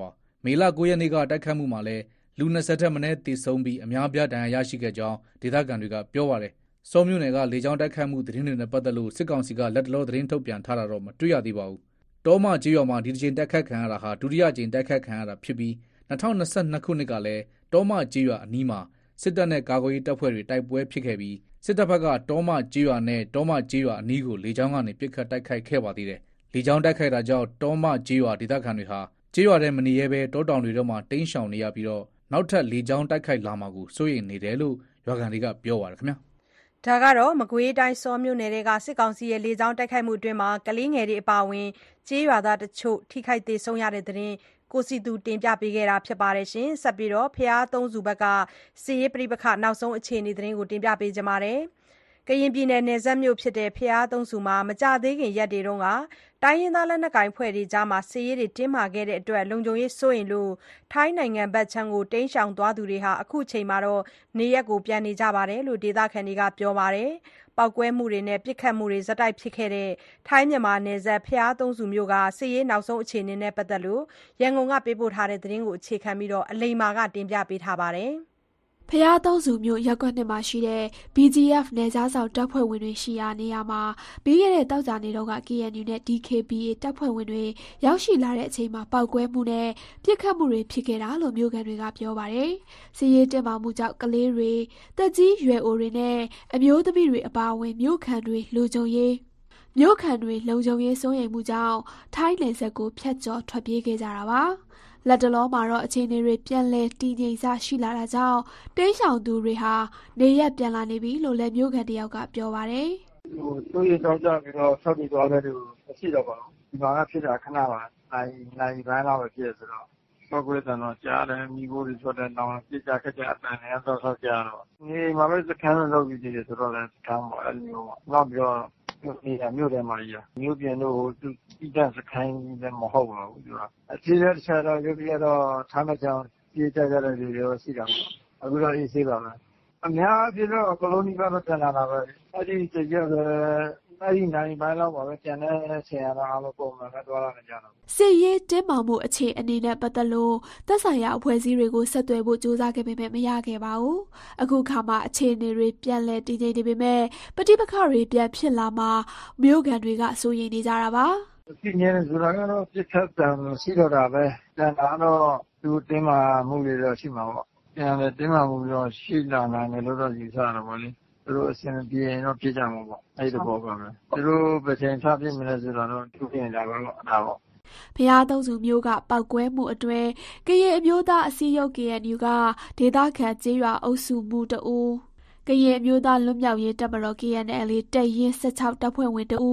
မေလ9 ရက်နေ့ကတိုက်ခတ်မှုမှာလည်းလူ20ထက်မနည်းသေဆုံးပြီးအများပြားဒဏ်ရာရရှိခဲ့ကြောင်းဒေသခံတွေကပြောပါတယ်။စောမြို့နယ်ကလေကြောင်းတိုက်ခတ်မှုသတင်းတွေနဲ့ပတ်သက်လို့စစ်ကောင်စီကလက်တလောသတင်းထုတ်ပြန်ထားတာတော့မတွေ့ရသေးပါဘူး။တောမကျေးရွာမှာဒီတစ်ချိန်တိုက်ခတ်ခံရတာဟာဒုတိယကြိမ်တိုက်ခတ်ခံရတာဖြစ်ပြီး2022ခုနှစ်ကလည်းတောမကျေးရွာအနီးမှာစစ်တပ်နဲ့ကာကွယ်ရေးတပ်ဖွဲ့တွေတိုက်ပွဲဖြစ်ခဲ့ပြီးစစ်တပ်ဘက်ကတောမကျေးရွာနဲ့တောမကျေးရွာအနီးကိုလေကြောင်းကနေပစ်ခတ်တိုက်ခိုက်ခဲ့ပါသေးတယ်။လေကြောင်းတိုက်ခိုက်တာကြောင့်တောမကျေးရွာဒေသခံတွေဟာကျေးရွာထဲမနေရဲဘဲတောတောင်တွေတော့မှတိမ်းရှောင်နေရပြီးတော့နောက်ထပ်လေကြောင်းတိုက်ခိုက်လာမှာကိုစိုးရိမ်နေတယ်လို့ရွာခံတွေကပြောပါတယ်ခင်ဗျာ။ဒါကတော့မကွေးတိုင်းစောမြို့နယ်ကစစ်ကောင်စီရဲ့လေကြောင်းတိုက်ခိုက်မှုအတွင်းမှာကလေးငယ်တွေအပါအဝင်ကျေးရွာသားတချို့ထိခိုက်သေဆုံးရတဲ့သတင်းကိုစီသူတင်ပြပေးခဲ့တာဖြစ်ပါတယ်ရှင်။ဆက်ပြီးတော့ဖျားသုံးစုဘက်ကစစ်ရေးပြိပခနောက်ဆုံးအခြေအနေသတင်းကိုတင်ပြပေးကြပါမယ်။ကရင်ပြည်နယ်နယ်စပ်မြို့ဖြစ်တဲ့ဖျားသုံးစုမှာမကြသေးခင်ရက်တွေတုန်းကတိုင်းရင်းသားလက်နက်ကိုင်ဖွဲ့တွေကြားမှာစစ်ရေးတွေတင်းမာခဲ့တဲ့အတွက်လုံခြုံရေးစိုးရိမ်လို့ထိုင်းနိုင်ငံဘက်ခြမ်းကိုတိမ်းရှောင်သွားသူတွေဟာအခုချိန်မှာတော့နေရပ်ကိုပြန်နေကြပါတယ်လို့ဒေသခံတွေကပြောပါတယ်။ပောက်ကွဲမှုတွေနဲ့ပစ်ခတ်မှုတွေဇက်တိုက်ဖြစ်ခဲ့တဲ့ထိုင်းမြန်မာနယ်စပ်ဖျားသုံးစုမြို့ကစစ်ရေးနောက်ဆုံးအခြေအနေနဲ့ပတ်သက်လို့ရန်ကုန်ကပေးပို့ထားတဲ့သတင်းကိုအခြေခံပြီးအလိမ္မာကတင်ပြပေးထားပါတယ်။ဖျားသုံးစုမြို့ရပ်ကွက်နှစ်မှာရှိတဲ့ BGF နယ်ခြားဆောင်တပ်ဖွဲ့ဝင်တွေရှိရာနေရာမှာပြီးခဲ့တဲ့တောက်ကြနေတော့က KNU နဲ့ DKBA တပ်ဖွဲ့ဝင်တွေရောက်ရှိလာတဲ့အချိန်မှာပောက်ကွဲမှုနဲ့ပြစ်ခတ်မှုတွေဖြစ်ခဲ့တာလို့မြို့ခံတွေကပြောပါတယ်။စစ်ရေးတင်မာမှုကြောင့်ကလေးတွေတက်ကြီးရွယ်အိုတွေနဲ့အမျိုးသမီးတွေအပါအဝင်မြို့ခံတွေလုံခြုံရေးစိုးရိမ်မှုကြောင့်ထိုင်းနယ်စပ်ကိုဖျက်ကျော်ထွက်ပြေးခဲ့ကြတာပါ။လက်တလောမှာတော့အခြေအနေတွေပြန်လည်တည်ငြိမ်စရှိလာတာကြောင့်တိမ်းရှောင်သူတွေဟာနေရပ်ပြန်လာနေပြီလို့လည်းမြို့ခံတယောက်ကပြောပါတယ်။တို့ရတော့ကြပြီးတော့ဆက်ပြီးသွားတဲ့လူမရှိတော့ပါဘူး။ဒီမှာကဖြစ်တာခဏပါနိုင်ပိုင်းလောက်ပဲဖြစ်ဆိုတော့ပောက်ကွဲတဲ့တော့ကြားတယ်မိခိုးတွေထွက်တဲ့တောင်ပြစ်ကြခက်ကြအတန်နဲ့တော့ဆောက်ကြတော့နေမှာပဲစခန်းလုပ်ပြီးတည်တယ်ဆိုတော့လည်းစခန်းပေါ့အဲ့လိုမျိုးနောက်ပြီးတော့မြို့ထဲမှာကြီးမြို့ပြင်တို့သူတိကျစခိုင်းလည်းမဟုတ်ပါဘူးသူကအစီအစဉ်တစ်ချက်တော့ရုပ်ရတော့ထားမကြောင်ပြေးကြကြတဲ့လူတွေရောရှိတာပေါ့အခုတော့အေးဆေးပါမယ်အများကြီးတော့ကလိုနီကတော့ပြန်လာတာပဲအဲ့ဒီကြည့်ရတဲ့အဲ့ဒီနိုင်ပိုင်းလောက်ပါပဲကျန်တဲ့ဆရာတော်အားလုံးပုံမှန်ပဲသွားလာနေကြတော့စစ်ရေးတင်းမာမှုအခြေအနေနဲ့ပတ်သက်လို့သက်ဆိုင်ရာအဖွဲ့အစည်းတွေကိုဆက်သွယ်ဖို့ကြိုးစားခဲ့ပေမဲ့မရခဲ့ပါဘူး။အခုခါမှအခြေအနေတွေပြန်လည်တည်ငြိမ်နေပေမဲ့ပဋိပက္ခတွေပြန်ဖြစ်လာမှာမြို့ခံတွေကစိုးရိမ်နေကြတာပါ။ဒီနေ့ဆိုတာကတော့ပြစ်ခတ်တယ်ရှိတော့တာပဲ။ဒါတော့သူတင်းမာမှုတွေတော့ရှိမှာပေါ့။ပြန်လည်တင်းမာမှုတော့ရှိလာနိုင်တယ်လို့တော့ယူဆရတာပေါ့လေ။သူတို့အစဉ်ပြေရင်တော့ပြစ်ကြမှာပေါ့။အဲ့ဒီတော့ပါပဲ။သူတို့ပထမထားပြစ်မလဲဆိုတော့သူပြင်လာပါတော့အဲ့ဒါပေါ့ဖျားသုံးစုမျိုးကပောက်ကွဲမှုအတွင်းကရင်အမျိုးသားအစည်းအရုံး KNU ကဒေသခံကျေးရွာအုပ်စုမှုတဦးကရင်အမျိုးသားလွတ်မြောက်ရေးတပ်မတော် KNL တပ်ရင်း16တပ်ဖွဲ့ဝင်တဦး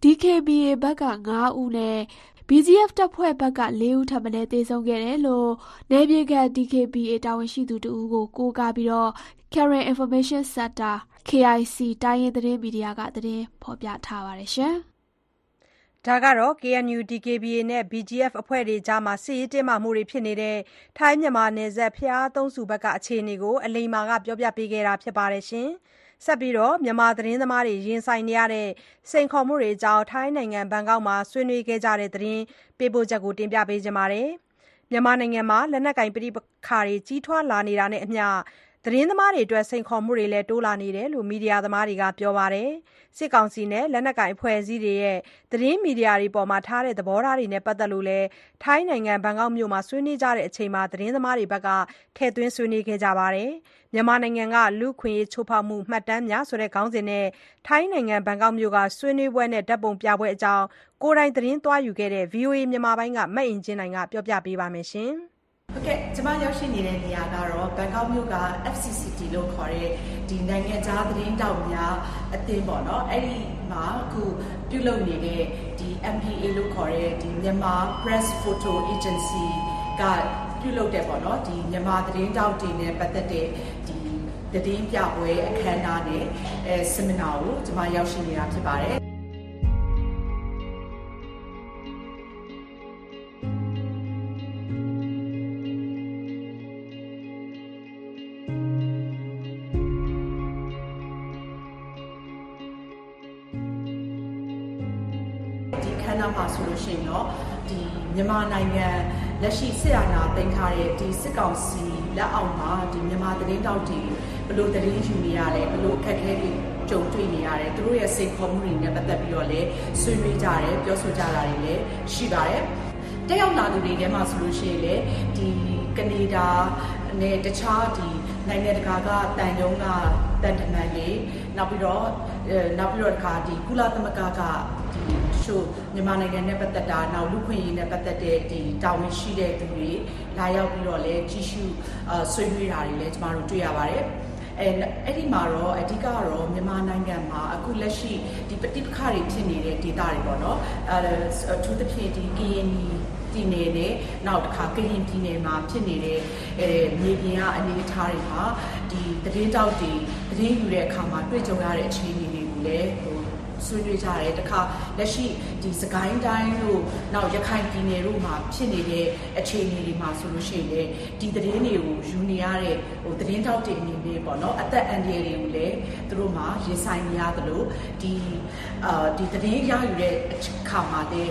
DKBA ဘက်က9ဦးနဲ့ BGF တပ်ဖွဲ့ဘက်က4ဦးထပ်မံသေဆုံးခဲ့တယ်လို့နယ်မြေခံ DKBA တာဝန်ရှိသူတဦးကိုကိုးကားပြီးတော့ Karen Information Center KIC တိုင်းရင်းသတင်းမီဒီယာကသတင်းဖော်ပြထားပါတယ်ရှင်။ဒါကတော့ KNU DKBA နဲ့ BGF အဖွဲ့တွေကြားမှာစစ်ရေးတင်းမာမှုတွေဖြစ်နေတဲ့ထိုင်းမြန်မာနယ်စပ်ဖျားသုံးစုဘက်ကအခြေအနေကိုအလိမ္မာကပြောပြပေးခဲ့တာဖြစ်ပါတယ်ရှင်။ဆက်ပြီးတော့မြန်မာသတင်းသမားတွေရင်ဆိုင်နေရတဲ့စိန်ခေါ်မှုတွေအကြောင်းထိုင်းနိုင်ငံဘန်ကောက်မှာဆွေးနွေးခဲ့ကြတဲ့သတင်းပေးပို့ချက်ကိုတင်ပြပေးကြပါမယ်။မြန်မာနိုင်ငံမှာလက်နက်ကင်ပဋိပက္ခတွေကြီးထွားလာနေတာနဲ့အမျှသတင်းသမားတွေအတွက်စိန်ခေါ်မှုတွေလည်းတိုးလာနေတယ်လို့မီဒီယာသမားတွေကပြောပါတယ်။စစ်ကောင်စီနဲ့လက်နက်ကိုင်အဖွဲ့အစည်းတွေရဲ့သတင်းမီဒီယာတွေပေါ်မှာထားတဲ့သဘောထားတွေနဲ့ပတ်သက်လို့လည်းထိုင်းနိုင်ငံဘန်ကောက်မြို့မှာဆွေးနွေးကြတဲ့အချိန်မှာသတင်းသမားတွေဘက်ကထည့်သွင်းဆွေးနွေးခဲ့ကြပါတယ်။မြန်မာနိုင်ငံကလူ့ခွင့်ရေးချိုးဖောက်မှုမှတ်တမ်းများဆိုတဲ့ခေါင်းစဉ်နဲ့ထိုင်းနိုင်ငံဘန်ကောက်မြို့ကဆွေးနွေးပွဲနဲ့ဓာတ်ပုံပြပွဲအကြောင်းကိုယ်တိုင်သတင်းသွားယူခဲ့တဲ့ VOA မြန်မာပိုင်းကမတ်အင်ဂျင်နိုင်ကပြောပြပေးပါမယ်ရှင်။ဟုတ်ကဲ့ကျမရောက်ရှိနေတဲ့နေရာကတော့ဘန်ကောက်မြို့က FCCT လို့ခေါ်တဲ့ဒီနိုင်ငံခြားသတင်းတောက်များအသင်းပေါ့နော်အဲ့ဒီမှာအခုပြုလုပ်နေတဲ့ဒီ MPA လို့ခေါ်တဲ့ဒီမြန်မာ Press Photo Agency ကပြုလုပ်တဲ့ပေါ့နော်ဒီမြန်မာသတင်းတောက်တွေနဲ့ပတ်သက်တဲ့ဒီသတင်းပြပွဲအခမ်းအနားနဲ့seminar ကိုကျမရောက်ရှိနေတာဖြစ်ပါတယ်ခန်းနာမှာဆိုလို့ရှိရင်တော့ဒီမြန်မာနိုင်ငံလက်ရှိစစ်အာဏာသိမ်းထားတဲ့ဒီစစ်ကောင်စီလက်အောက်မှာဒီမြန်မာသတင်းတောက်တွေဘလို့သတင်းယူနေရတယ်ဘလို့အခက်အခဲတွေကြုံတွေ့နေရတယ်သူတို့ရဲ့စိတ်ခေါ်မှုတွေနဲ့ပတ်သက်ပြီးတော့လည်းဆွေးနွေးကြတယ်ပြောဆိုကြတာတွေလည်းရှိပါတယ်တက်ရောက်လာသူတွေထဲမှာဆိုလို့ရှိရင်လည်းဒီကနေဒါနဲ့တခြားဒီနိုင်ငံတကာကတန်ယုံကတန်တမန်တွေနောက်ပြီးတော့တခါဒီကုလသမဂ္ဂကဒီရှို့မြန်မာနိုင်ငံနဲ့ပတ်သက်တာနောက်လူခွင့်ရေးနဲ့ပတ်သက်တဲ့ဒီတာဝန်ရှိတဲ့သူတွေလာရောက်ပြီးတော့လည်းကြီးစုဆွေးနွေးတာတွေလည်းကျမတို့တွေ့ရပါတယ်အဲ့ဒီမှာတော့အဓိကတော့မြန်မာနိုင်ငံမှာအခုလက်ရှိဒီပဋိပက္ခတွေဖြစ်နေတဲ့ဒေသတွေပေါ့နော်အထူးသဖြင့်ဒီ ပြည်နယ်နဲ့နောက်တစ်ခါကရင်ပြည်နယ်မှာဖြစ်နေတဲ့မြေပြင်ကအနေအထားတွေမှာဒီသတင်းတောက်တွေသတင်းယူတဲ့အခါမှာတွေ့ကြုံရတဲ့အခြေအနေတွေကိုလည်းဆွေးနွေးကြတယ်တခါလက်ရှိဒီစကိုင်းတိုင်းတို့နောက်ရခိုင်ပြည်နယ်တို့မှာဖြစ်နေတဲ့အခြေအနေတွေမှာဆိုလို့ရှိရင်လည်းဒီသတင်းတွေကိုယူနေရတဲ့သတင်းတောက်တွေအနေနဲ့ပေါ့နော်အသက်အန္တရာယ်တွေကိုလည်းသူတို့မှာရင်ဆိုင်နေရသလိုဒီသတင်းရယူတဲ့အခါမှာလည်း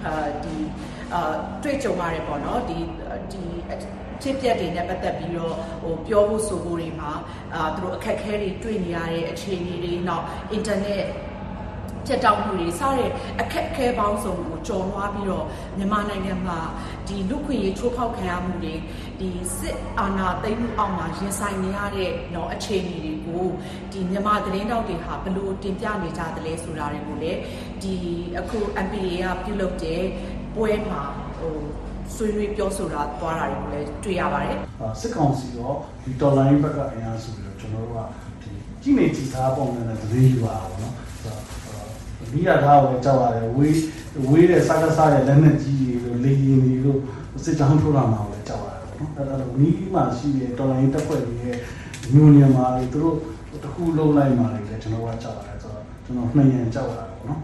တွေ့ကြုံရတယ်ပေါ့နော်ဒီဖြစ်ပျက်တွေနဲ့ပတ်သက်ပြီးတော့ပြောဖို့ဆိုဖို့တွေမှာသူတို့အခက်အခဲတွေတွေ့နေရတဲ့အခြေအနေတွေနောက်အင်တာနက်ဖြတ်တောက်မှုတွေစတဲ့အခက်အခဲပေါင်းစုံကိုကျော်လွှားပြီးတော့မြန်မာနိုင်ငံမှာဒီလူခွင့်ရေးချိုးဖောက်ခံရမှုတွေဒီစစ်အာဏာသိမ်းမှုအောက်မှာရင်ဆိုင်နေရတဲ့အခြေအနေတွေကိုဒီမြန်မာသတင်းတောက်တွေဟာဘယ်လိုတင်ပြနေကြသလဲဆိုတာတွေကိုလည်းဒီအခု MPA ကပြုလုပ်တဲ့ပွဲမှာဆွေးနွေးပြောဆိုတာသွားတာတွေကိုလည်းတွေ့ရပါတယ်စစ်ကောင်စီရောဒီတော်လိုင်းဘက်ကအင်အားစုပြီးတော့ကျွန်တော်တို့ကဒီကြီးနေကြည်သားပုံနဲ့သတင်းယူရတာပေါ့နော်မိရထားကိုကြောက်ရတယ်ဝေးတဲ့စကားစားတဲ့လက်နက်ကြီးတွေလိုလေရင်တွေလိုစစ်ကြောင်းထိုးလာမှာကိုကြောက်ရတယ်ပေါ့နော်အဲ့ဒါတော့နီးမှရှိတဲ့တော်လိုင်းတက်ဖွဲ့တွေရဲ့ညွန်ညံမှာတွေသူတို့တခုလုံးလိုက်မှာတွေလည်းကျွန်တော်ကကြောက်ရတယ်ဆိုတော့ကျွန်တော်နှံ့ရန်ကြောက်ရတယ်ပေါ့နော်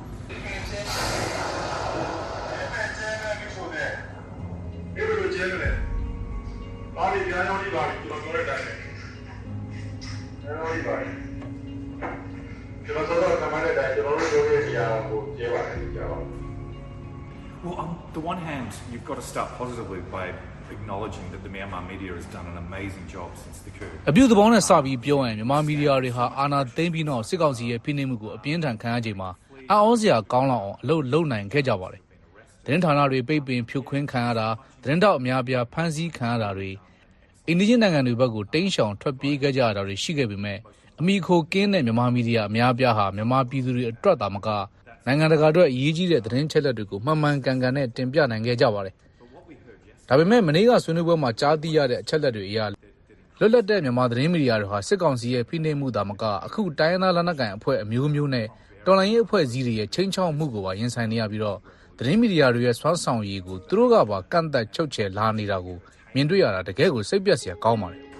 ဘာလို့ပြန်ရောက်နေပါလဲကျွန်တော်ပြောတဲ့အတိုင်းပြန်ရောက်နေပါလဲကျွန်တော်တို့ကမှလည်းတိုင်းကျွန်တော်တို့ပြောတဲ့နေရာကိုကျေးပါတယ်ကြောက် Well, on the one hand, you've got to start positively by acknowledging that the Myanmar media has done an amazing job since the coup. အပြုသဘောနဲ့စပြီးပြောရင်မြန်မာမီဒီယာတွေဟာအာဏာသိမ်းပြီးနောက်စစ်ကောင်စီရဲ့ဖိနှိပ်မှုကိုအပြင်းထန်ခံရချိန်မှာအံ့ဩစရာကောင်းလောက်အောင်အလုပ်လုပ်နိုင်ခဲ့ကြပါတယ်။သတင်းဌာနတွေပိတ်ပင်ဖြုတ်ခွင်းခံရတာသတင်းတောက်အများပြားဖမ်းဆီးခံရတာတွေအိန္ဒိယနိုင်ငံတွေဘက်ကိုတိမ်းရှောင်ထွက်ပြေးခဲ့ကြရတာတွေရှိခဲ့ပေမဲ့အမိခိုကင်းတဲ့မြန်မာမီဒီယာအများပြားဟာမြန်မာပြည်သူတွေအတွက်သာမကနိုင်ငံတကာအတွက်အရေးကြီးတဲ့သတင်းချက်လက်တွေကိုမှန်မှန်ကန်ကန်နဲ့တင်ပြနိုင်ခဲ့ကြပါတယ်။ဒါပေမဲ့မနေ့ကဆွေးနွေးပွဲမှာကြားသိရတဲ့အချက်လက်တွေအရလွတ်လပ်တဲ့မြန်မာသတင်းမီဒီယာတွေဟာစစ်ကောင်စီရဲ့ဖိနှိပ်မှုသာမကအခုတိုင်းရင်းသားလက်နက်ကိုင်အဖွဲ့အမျိုးမျိုးနဲ့တော်လှန်ရေးအဖွဲ့အစည်းတွေရဲ့ချိန်ချောက်မှုကိုပါရင်ဆိုင်နေရပြီးတော့သတင်းမီဒီယာတွေရဲ့စွမ်းဆောင်ရည်ကိုသူတို့ကပါကန့်သက်ချုပ်ချယ်လာနေတာကိုမြင်တွေ့ရတာတကယ်ကိုစိတ်ပျက်စရာကောင်းပါတယ်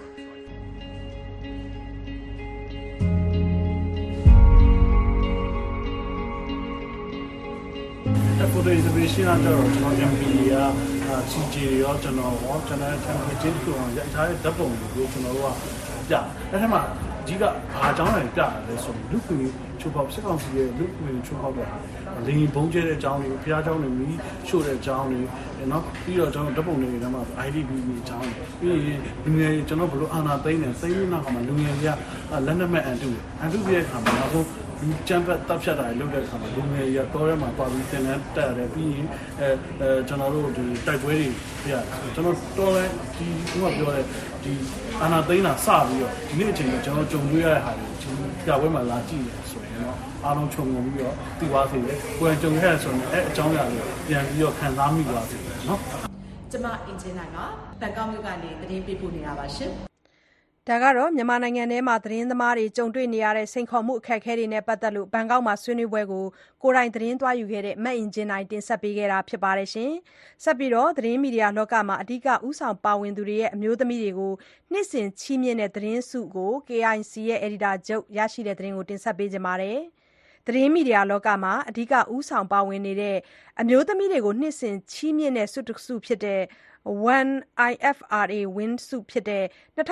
for the exhibition under MPA CJ ရောကျွန်တော်ထမ်းချင်းကိုရထားတဲ့ဓာတ်ပုံတွေကိုကျွန်တော်တို့ကပြအဲ့ထက်မှအဓိကဘာအကြောင်းလဲပြတယ်ဆိုလူခွင့်ချိုးဖောက်စစ်ကောင်စီရဲ့လူခွင့်ချိုးဖောက်တာလေဘုံကျဲတဲ့အကြောင်းတွေဖျားเจ้าတွေမီးရှို့တဲ့အကြောင်းတွေနော်ပြီးတော့ကျွန်တော်ဓာတ်ပုံတွေထဲမှာ IDP အကြောင်းပြီးရင်လူငယ်ကျွန်တော်ဘလို့အာနာသိန်းတယ်သိန်းနောက်မှာလူငယ်တွေကလက်နက်မဲ့အန်တုပြည့်အခါမှာနောက်ဆုံးဒီချမ်ပတ်တပ်ဖြတ်တာလုပ်တဲ့အခါမှာလူငယ်ရတော့ရဲမှာပါပြီးသင်တန်းတက်ရတယ်ပြီးရင်ကျွန်တော်တို့ဒီတိုက်ပွဲတွေပြကျွန်တော်တော်လဲဒီခုကပြောတဲ့ဒီအာနာသိန်းတာစပြီးတော့ဒီနေ့အချိန်မှာကျွန်တော်ကြုံတွေ့ရတဲ့ဟာတွေဒီပြပွဲမှာလာကြည့်ရဆိုရင်တော့အားလုံးခြုံငုံပြီးတော့သိသွားစေတယ်ကိုယ်ကြုံခဲ့ဆိုရင်အဲအကြောင်းအရာတွေပြန်ပြီးတော့ခံစားမိသွားစေတယ်နော်ကျမအင်ဂျင်နာကဘန်ကောက်မြို့ကနေသတင်းပေးပို့နေတာပါရှင်ဒါကတော့မြန်မာနိုင်ငံထဲမှာသတင်းသမားတွေကြုံတွေ့နေရတဲ့စိန်ခေါ်မှုအခက်အခဲတွေနဲ့ပတ်သက်လို့ဘန်ကောက်မှာဆွေးနွေးပွဲကိုကိုယ်တိုင်သတင်းသွားယူခဲ့တဲ့မတ်အင်ဂျင်နိုင်တင်ဆက်ပေးခဲ့တာဖြစ်ပါတယ်ရှင်။ဆက်ပြီးတော့သတင်းမီဒီယာလောကမှာအဓိကဥဆောင်ပါဝင်သူတွေရဲ့အမျိုးသမီးတွေကိုနှစ်စဉ်ချီးမြှင့်တဲ့သတင်းဆုကို KIC ရဲ့အယ်ဒီတာချုပ်ရရှိတဲ့သတင်းကိုတင်ဆက်ပေးကြပါမယ်။သတင်းမီဒီယာလောကမှာအဓိကဥဆောင်ပါဝင်နေတဲ့အမျိုးသမီးတွေကိုနှစ်စဉ်ချီးမြှင့်တဲ့ဆုတစ်ဆုဖြစ်တဲ့ One IFRA Win ဆုဖြစ်တဲ့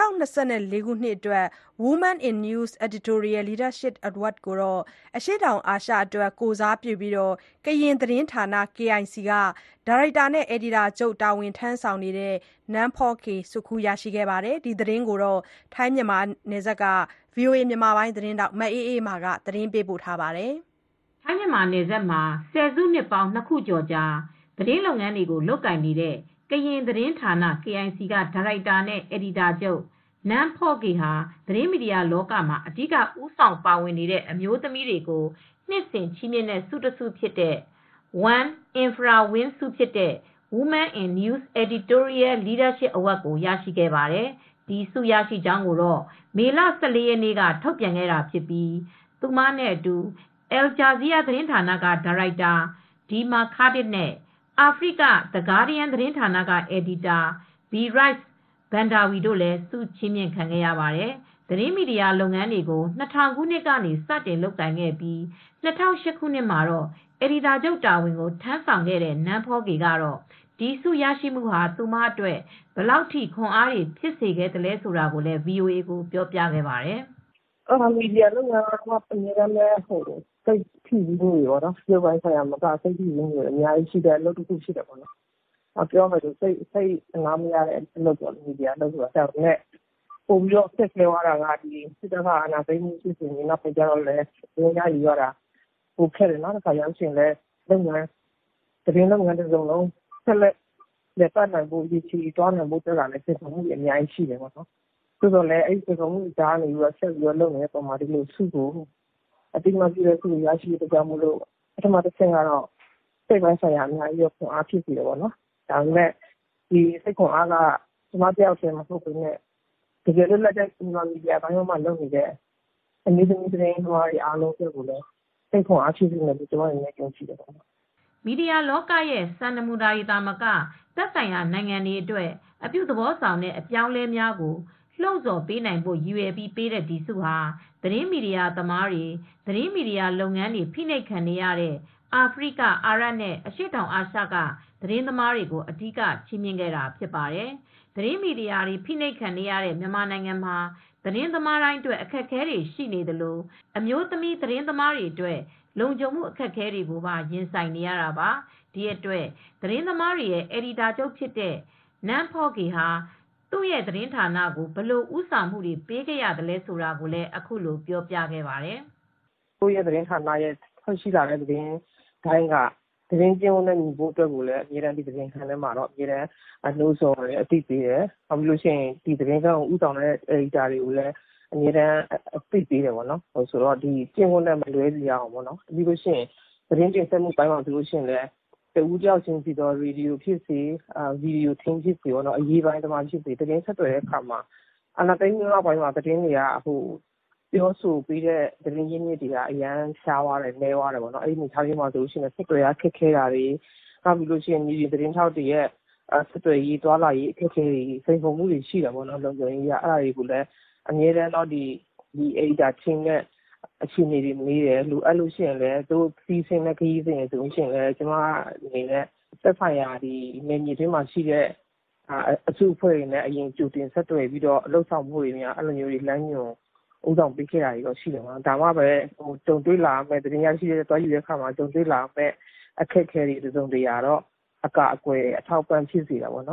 2024 ခုနှစ်အတွက် Women in News Editorial Leadership Award ကိုတော့အရှေ့တောင်အာရှအတွက်ကိုယ်စားပြုပြီးကရင်သတင်းဌာန KIC ကဒါရိုက်တာနဲ့အယ်ဒီတာချုပ်တာဝန်ထမ်းဆောင်နေတဲ့ နန်းဖောကေဆုခူးရရှိခဲ့ပါတယ်။ဒီသတင်းကိုတော့ထိုင်းမြန်မာနယ်စပ်က VOA မြန်မာပိုင်းသတင်းတောက်မအေးအေးမာကသတင်းပေးပို့ထားပါတယ်။ထိုင်းမြန်မာနယ်စပ်မှာဆယ်စုနှစ်ပေါင်း2ခုကျော်ကြာသတင်းလုပ်ငန်းတွေကိုလုပ်ကိုင်နေတဲ့ကရင်သတင်းဌာန KIC ကဒါရိုက်တာနဲ့အယ်ဒီတာချုပ်နန်းဖောကေဟာသတင်းမီဒီယာလောကမှာအဓိကဦးဆောင်ပါဝင်နေတဲ့အမျိုးသမီးတွေကိုနှစ်စဉ်ချီးမြှင့်တဲ့ဆုတစ်ဆုဖြစ်တဲ့ One Infra Win ဆုဖြစ်တဲ့ Women in News Editorial Leadership Award ကိုရရှိခဲ့ပါတယ်။ဒီဆုရရှိကြောင်းကိုတော့မေလ14ရက်နေ့ကထုတ်ပြန်ခဲ့တာဖြစ်ပြီးသူမနဲ့အတူ Al Jazeera သတင်းဌာနကဒါရိုက်တာဒီမာခါဒစ်နဲ့အာဖရိက The Guardian သတင်းဌာနကအယ်ဒီတာ B. Rice Bandawi တို့လည်းဆုချီးမြှင့်ခံခဲ့ရပါတယ်။သတင်းမီဒီယာလုပ်ငန်းတွေကို2000ခုနှစ်ကနေစတင်လုပ်ကိုင်ခဲ့ပြီး2008ခုနှစ်မှာတော့အယ်ဒီတာချုပ်တာဝန်ကိုထမ်းဆောင်ခဲ့တဲ့နန်းဖောကေကတော့ဒီဆုရရှိမှုဟာသူမအတွက်ဘယ်လောက်ထိခွန်အားတွေဖြစ်စေခဲ့သလဲဆိုတာကိုလည်း VOA ကိုပြောပြခဲ့ပါတယ်။မီဒီယာလုပ်ငန်းကအများကြီးစိတ်ထိပြီးနေရောနော်ပြောပိုင်းဆိုင်ရာမှာစိတ်ထိပြီးနေအများကြီးရှိတဲ့အလုပ်တစ်ခုရှိတယ်ပေါ့နော်။ပြောမယ်ဆိုစိတ်နားမရတဲ့အလုပ်ပေါ့မီဒီယာလုပ်ဆိုတာဆက်နဲ့ပုံပြီးတော့ဆက်ခဲသွားတာကဒီစစ်တပ်ကအနာသိမ်းမှုဖြစ်နေနောက်ပြန်ကြတော့လဲအများကြီးရတာဟိုခဲ့တယ်နော်ဒါဆိုရင်ရှင်လဲလုပ်ငန်းသတင်းလုပ်ငန်းတစ်စုံလုံးဆက်လက်ပတ်နိုင်ဖို့ရည်ချီတွားနိုင်ဖို့တက်လာတဲ့စိတ်ဆောင်မှုအများကြီးရှိတယ်ပေါ့နော်။ဆိုတော့လည်းအဲ့ဒီစိတ်ဆောင်မှုကြားနေပြီးတော့ဆက်ပြီးတော့လုပ်နေတဲ့ပုံမှာဒီလိုစုကိုအတိမပြည့်တဲ့ဆုရရှိတဲ့ကြောင့်မလို့ပထမတစ်ဆင့်ကတော့စိတ်ပိုင်းဆိုင်ရာအများကြီးခွန်အားဖြစ်စီတယ်ပေါ့နော်။ဒါပေမဲ့ဒီစိတ်ခွန်အားကဒီမှာတယောက်တည်းမဟုတ်ဘဲနဲ့တကယ်လို့လက်တဲ့မီဒီယာပိုင်းမှာလုပ်နေတဲ့အမျိုးသမီးသတင်းတွေအားလုံးကိုလည်းစိတ်ခွန်အားဖြစ်စီနေတယ်ကျွန်တော်လည်းကြုံရှိတယ်ပေါ့နော်။မီဒီယာလောကရဲ့စံနမူနာရီတာမကသက်ဆိုင်ရာနိုင်ငံတွေအတွက်အပြုသဘောဆောင်တဲ့အပြောင်းလဲများကိုလှုံ့ဆော်ပေးနိုင်ဖို့ရည်ရွယ်ပြီးပေးတဲ့ဒီဆုဟာသတင်းမီဒီယာသမားတွေသတင်းမီဒီယာလုပ်ငန်းတွေဖိနှိပ်ခံနေရတဲ့အာဖရိကအာရပ်နဲ့အရှေ့တောင်အာရှကသတင်းသမားတွေကိုအဓိကချီးမြှင့်ခဲ့တာဖြစ်ပါတယ်။သတင်းမီဒီယာတွေဖိနှိပ်ခံနေရတဲ့မြန်မာနိုင်ငံမှာသတင်းသမားတိုင်းအတွက်အခက်အခဲတွေရှိနေသလိုအမျိုးသမီးသတင်းသမားတွေအတွက်လုံခြုံမှုအခက်အခဲတွေကိုပါရင်ဆိုင်နေရတာပါ။ဒီအတွက်သတင်းသမားတွေရဲ့အယ်ဒီတာချုပ်ဖြစ်တဲ့နန်းဖောကေဟာသူ့ရဲ့သတင်းဌာနကိုဘယ်လိုဦးဆောင်မှုတွေပေးခဲ့ရတယ်လဲဆိုတာကိုလည်းအခုလိုပြောပြခဲ့ပါတယ်။သူ့ရဲ့သတင်းဌာနရဲ့ထွက်ရှိလာတဲ့သတင်းတိုင်းကသတင်းကျင်းဝန်းတဲ့ညီဖို့အတွက်ကိုလည်းအများကြီးဒီသတင်းခံထဲမှာတော့အများကြီးအနှိုးဆော်ရအသိပေးတယ်။ဘာလို့လို့ရှိရင်ဒီသတင်းကောင်ဦးဆောင်တဲ့ editor တွေကိုလည်းအများကြီးအသိပေးတယ်ပေါ့နော်။ဆိုတော့ဒီကျင်းဝန်းတဲ့မလွဲစီရအောင်ပေါ့နော်။ပြီးလို့ရှိရင်သတင်းတင်ဆက်မှုပိုင်းမှာပြီးလို့ရှိရင်လည်းဦးကြောက်ချင်းစီတော့ရေဒီယိုဖြစ်စေဗီဒီယိုသင်ဖြစ်စေတော့အရေးပိုင်းတမဖြစ်စေသတင်းဆက်သွယ်တဲ့အခါမှာအနာသိန်းမျိုးပိုင်းမှာသတင်းတွေကပြောဆိုပြီးတဲ့သတင်းရင်းမြစ်တွေကအရန်ရှားသွားတယ်နဲသွားတယ်ပေါ့နော်အဲ့ဒီခြားရင်းမှာဆိုရှင်ဆက်သွယ်ရခက်ခဲတာတွေနောက်ပြီးလို့ရှိရင်ဒီသတင်းထောက်တွေရဲ့ဆက်သွယ်ရေးတွာလာရေးအခက်အခဲတွေစိန်ခေါ်မှုတွေရှိတာပေါ့နော်လုံခြုံရေးအဲ့ဒါတွေကိုလည်းအများတန်းတော့ဒီ editor ချင်းနဲ့အခြေအနေတွေမေးတယ်လူအဲ့လို့ရှိရင်လည်းသူစီးစင်းတဲ့ခရီးစဉ်တွေဆိုရှင်လည်းကျွန်မအနေနဲ့သက်ဆိုင်ရာဒီနေမြေတွေမှာရှိတဲ့အစုအဖွဲ့တွေနဲ့အရင်ကြိုတင်ဆက်သွယ်ပြီးတော့အလုပ်ဆောင်မှုတွေများအဲ့လိုမျိုးတွေလမ်းညွှန်ဥဆောင်ပေးခဲ့တာတွေတော့ရှိတယ်မှာဒါမှပဲတုံတွေးလာမဲ့တင်ရရှိတဲ့တွားယူတဲ့အခါမှာတုံတွေးလာမဲ့အခက်အခဲတွေတုံတွေရတော့အကွယ်အထောက်ပံ့ဖြစ်စေတာပေါ့နော်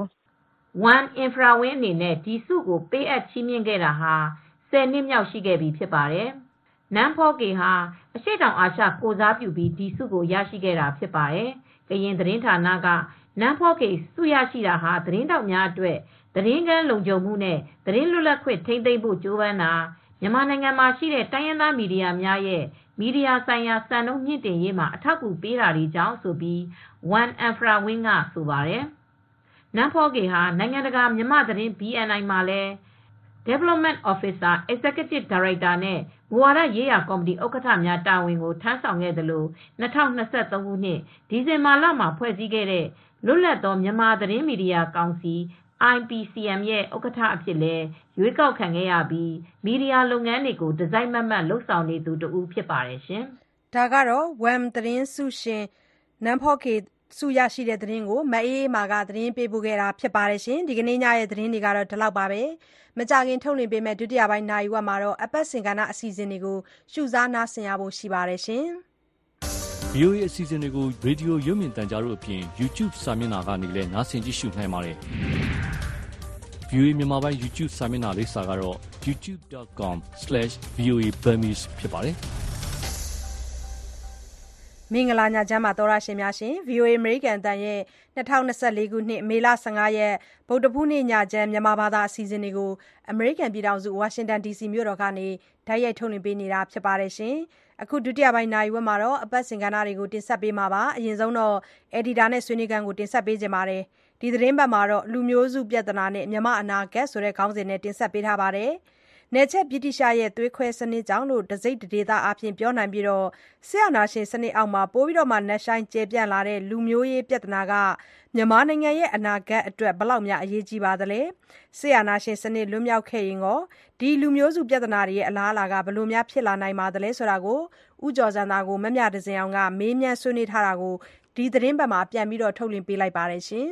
One Infra Win အနေနဲ့ဒီဆုကိုပေးအပ်ချီးမြှင့်ခဲ့တာဟာ10နှစ်မြောက်ရှိခဲ့ပြီဖြစ်ပါတယ်။နန်းဖောကေဟာအရှေ့တောင်အာရှကိုစားပြုပြီးဒီဆုကိုရရှိခဲ့တာဖြစ်ပါတယ်။ကရင်သတင်းဌာနကနန်းဖောကေဆုရရှိတာဟာသတင်းတောက်များအတွက်သတင်းကန်းလုံခြုံမှုနဲ့သတင်းလွတ်လပ်ခွင့်ထိန်းသိမ်းဖို့ကြိုးပမ်းတာမြန်မာနိုင်ငံမှာရှိတဲ့တိုင်းရင်းသားမီဒီယာများရဲ့မီဒီယာဆိုင်ရာစံနှုန်းမြင့်တင်ရေးမှာအထောက်အကူပေးတာတွေကြောင့်ဆိုပြီး One Infra Win ကဆိုပါတယ်။နန်းဖောကေဟာနိုင်ငံတကာမြန်မာသတင်း BNI မှာလည်း Development Officer Executive Director နဲ့မူဝါဒရေးရာကော်မတီဥက္ကဋ္ဌများတာဝန်ကိုထမ်းဆောင်ခဲ့သလို2023ခုနှစ်ဒီဇင်ဘာလမှာဖွဲ့စည်းခဲ့တဲ့လွတ်လပ်သောမြန်မာသတင်းမီဒီယာကောင်စီ IPCM ရဲ့ဥက္ကဋ္ဌအဖြစ်လည်းရွေးကောက်ခံခဲ့ရပြီးမီဒီယာလုပ်ငန်းတွေကိုဒီဇိုင်းမတ်မတ်လှုပ်ဆောင်နေသူတဦးဖြစ်ပါတယ်ရှင်။ဒါကတော့ WAM သတင်းဆုရှင်နန်းဖောကေဆုရရှိတဲ့သတင်းကိုမအေးမာကသတင်းပေးပို့ခဲ့တာဖြစ်ပါတယ်ရှင်ဒီကနေ့ညရဲ့သတင်းတွေကတော့ဒီလောက်ပါပဲမကြခင်ထုတ်လွှင့်ပေးမယ့်ဒုတိယပိုင်းနာရီဝက်မှာတော့အပတ်စဉ်ကဏ္ဍအစီအစဉ်တွေကိုရှုစားနားဆင်ရဖို့ရှိပါတယ်ရှင် VOA အစီအစဉ်တွေကိုရေဒီယိုရုပ်မြင်သံကြားတို့အပြင် YouTube စာမျက်နှာကနေလည်းနားဆင်ကြည့်ရှုနိုင်ပါတယ်VOA မြန်မာပိုင်း YouTube စာမျက်နှာလိပ်စာကတော့ youtube.com/VOA Burmese ဖြစ်ပါတယ်မင်္ဂလာညချမ်းပါသောရရှင်များရှင် VOA American တန်ရဲ့2024ခုနှစ်မေလ15ရက်ဗုဒ္ဓဖူးနေ့ညချမ်းမြန်မာဘာသာအစီအစဉ်တွေကို American ပြည်ထောင်စု Washington DC မြို့တော်ကနေဓာတ်ရိုက်ထုတ်လွှင့်ပေးနေတာဖြစ်ပါတယ်ရှင်အခုဒုတိယပိုင်းနိုင်ဝက်မှာတော့အပတ်စဉ်ကဏ္ဍတွေကိုတင်ဆက်ပေးမှာပါအရင်ဆုံးတော့ Editor နဲ့ဆွေးနွေးခန်းကိုတင်ဆက်ပေးကြပါမယ်ဒီသတင်းပတ်မှာတော့လူမျိုးစုပြဿနာနဲ့မြမအနာဂတ်ဆိုတဲ့ခေါင်းစဉ်နဲ့တင်ဆက်ပေးထားပါတယ်နယ်ချက်ဗြိတိရှရဲ့သွေးခွဲစနစ်ကြောင့်လို့တစိမ့်ဒေသအဖြစ်ပြောနိုင်ပြီးတော့ဆရာနာရှင်စနစ်အောက်မှာပိုးပြီးတော့မှနှက်ဆိုင်ကျပြန့်လာတဲ့လူမျိုးရေးပြဿနာကမြန်မာနိုင်ငံရဲ့အနာဂတ်အတွက်ဘလောက်များအရေးကြီးပါသလဲဆရာနာရှင်စနစ်လွတ်မြောက်ခဲ့ရင်ရောဒီလူမျိုးစုပြဿနာတွေရဲ့အလားအလာကဘလို့များဖြစ်လာနိုင်ပါသလဲဆိုတာကိုဥကျော်စံသာကိုမမြဒဇင်အောင်ကမေးမြန်းဆွေးနွေးထားတာကိုဒီသတင်းပတ်မှာပြန်ပြီးတော့ထုတ်လွှင့်ပေးလိုက်ပါတယ်ရှင်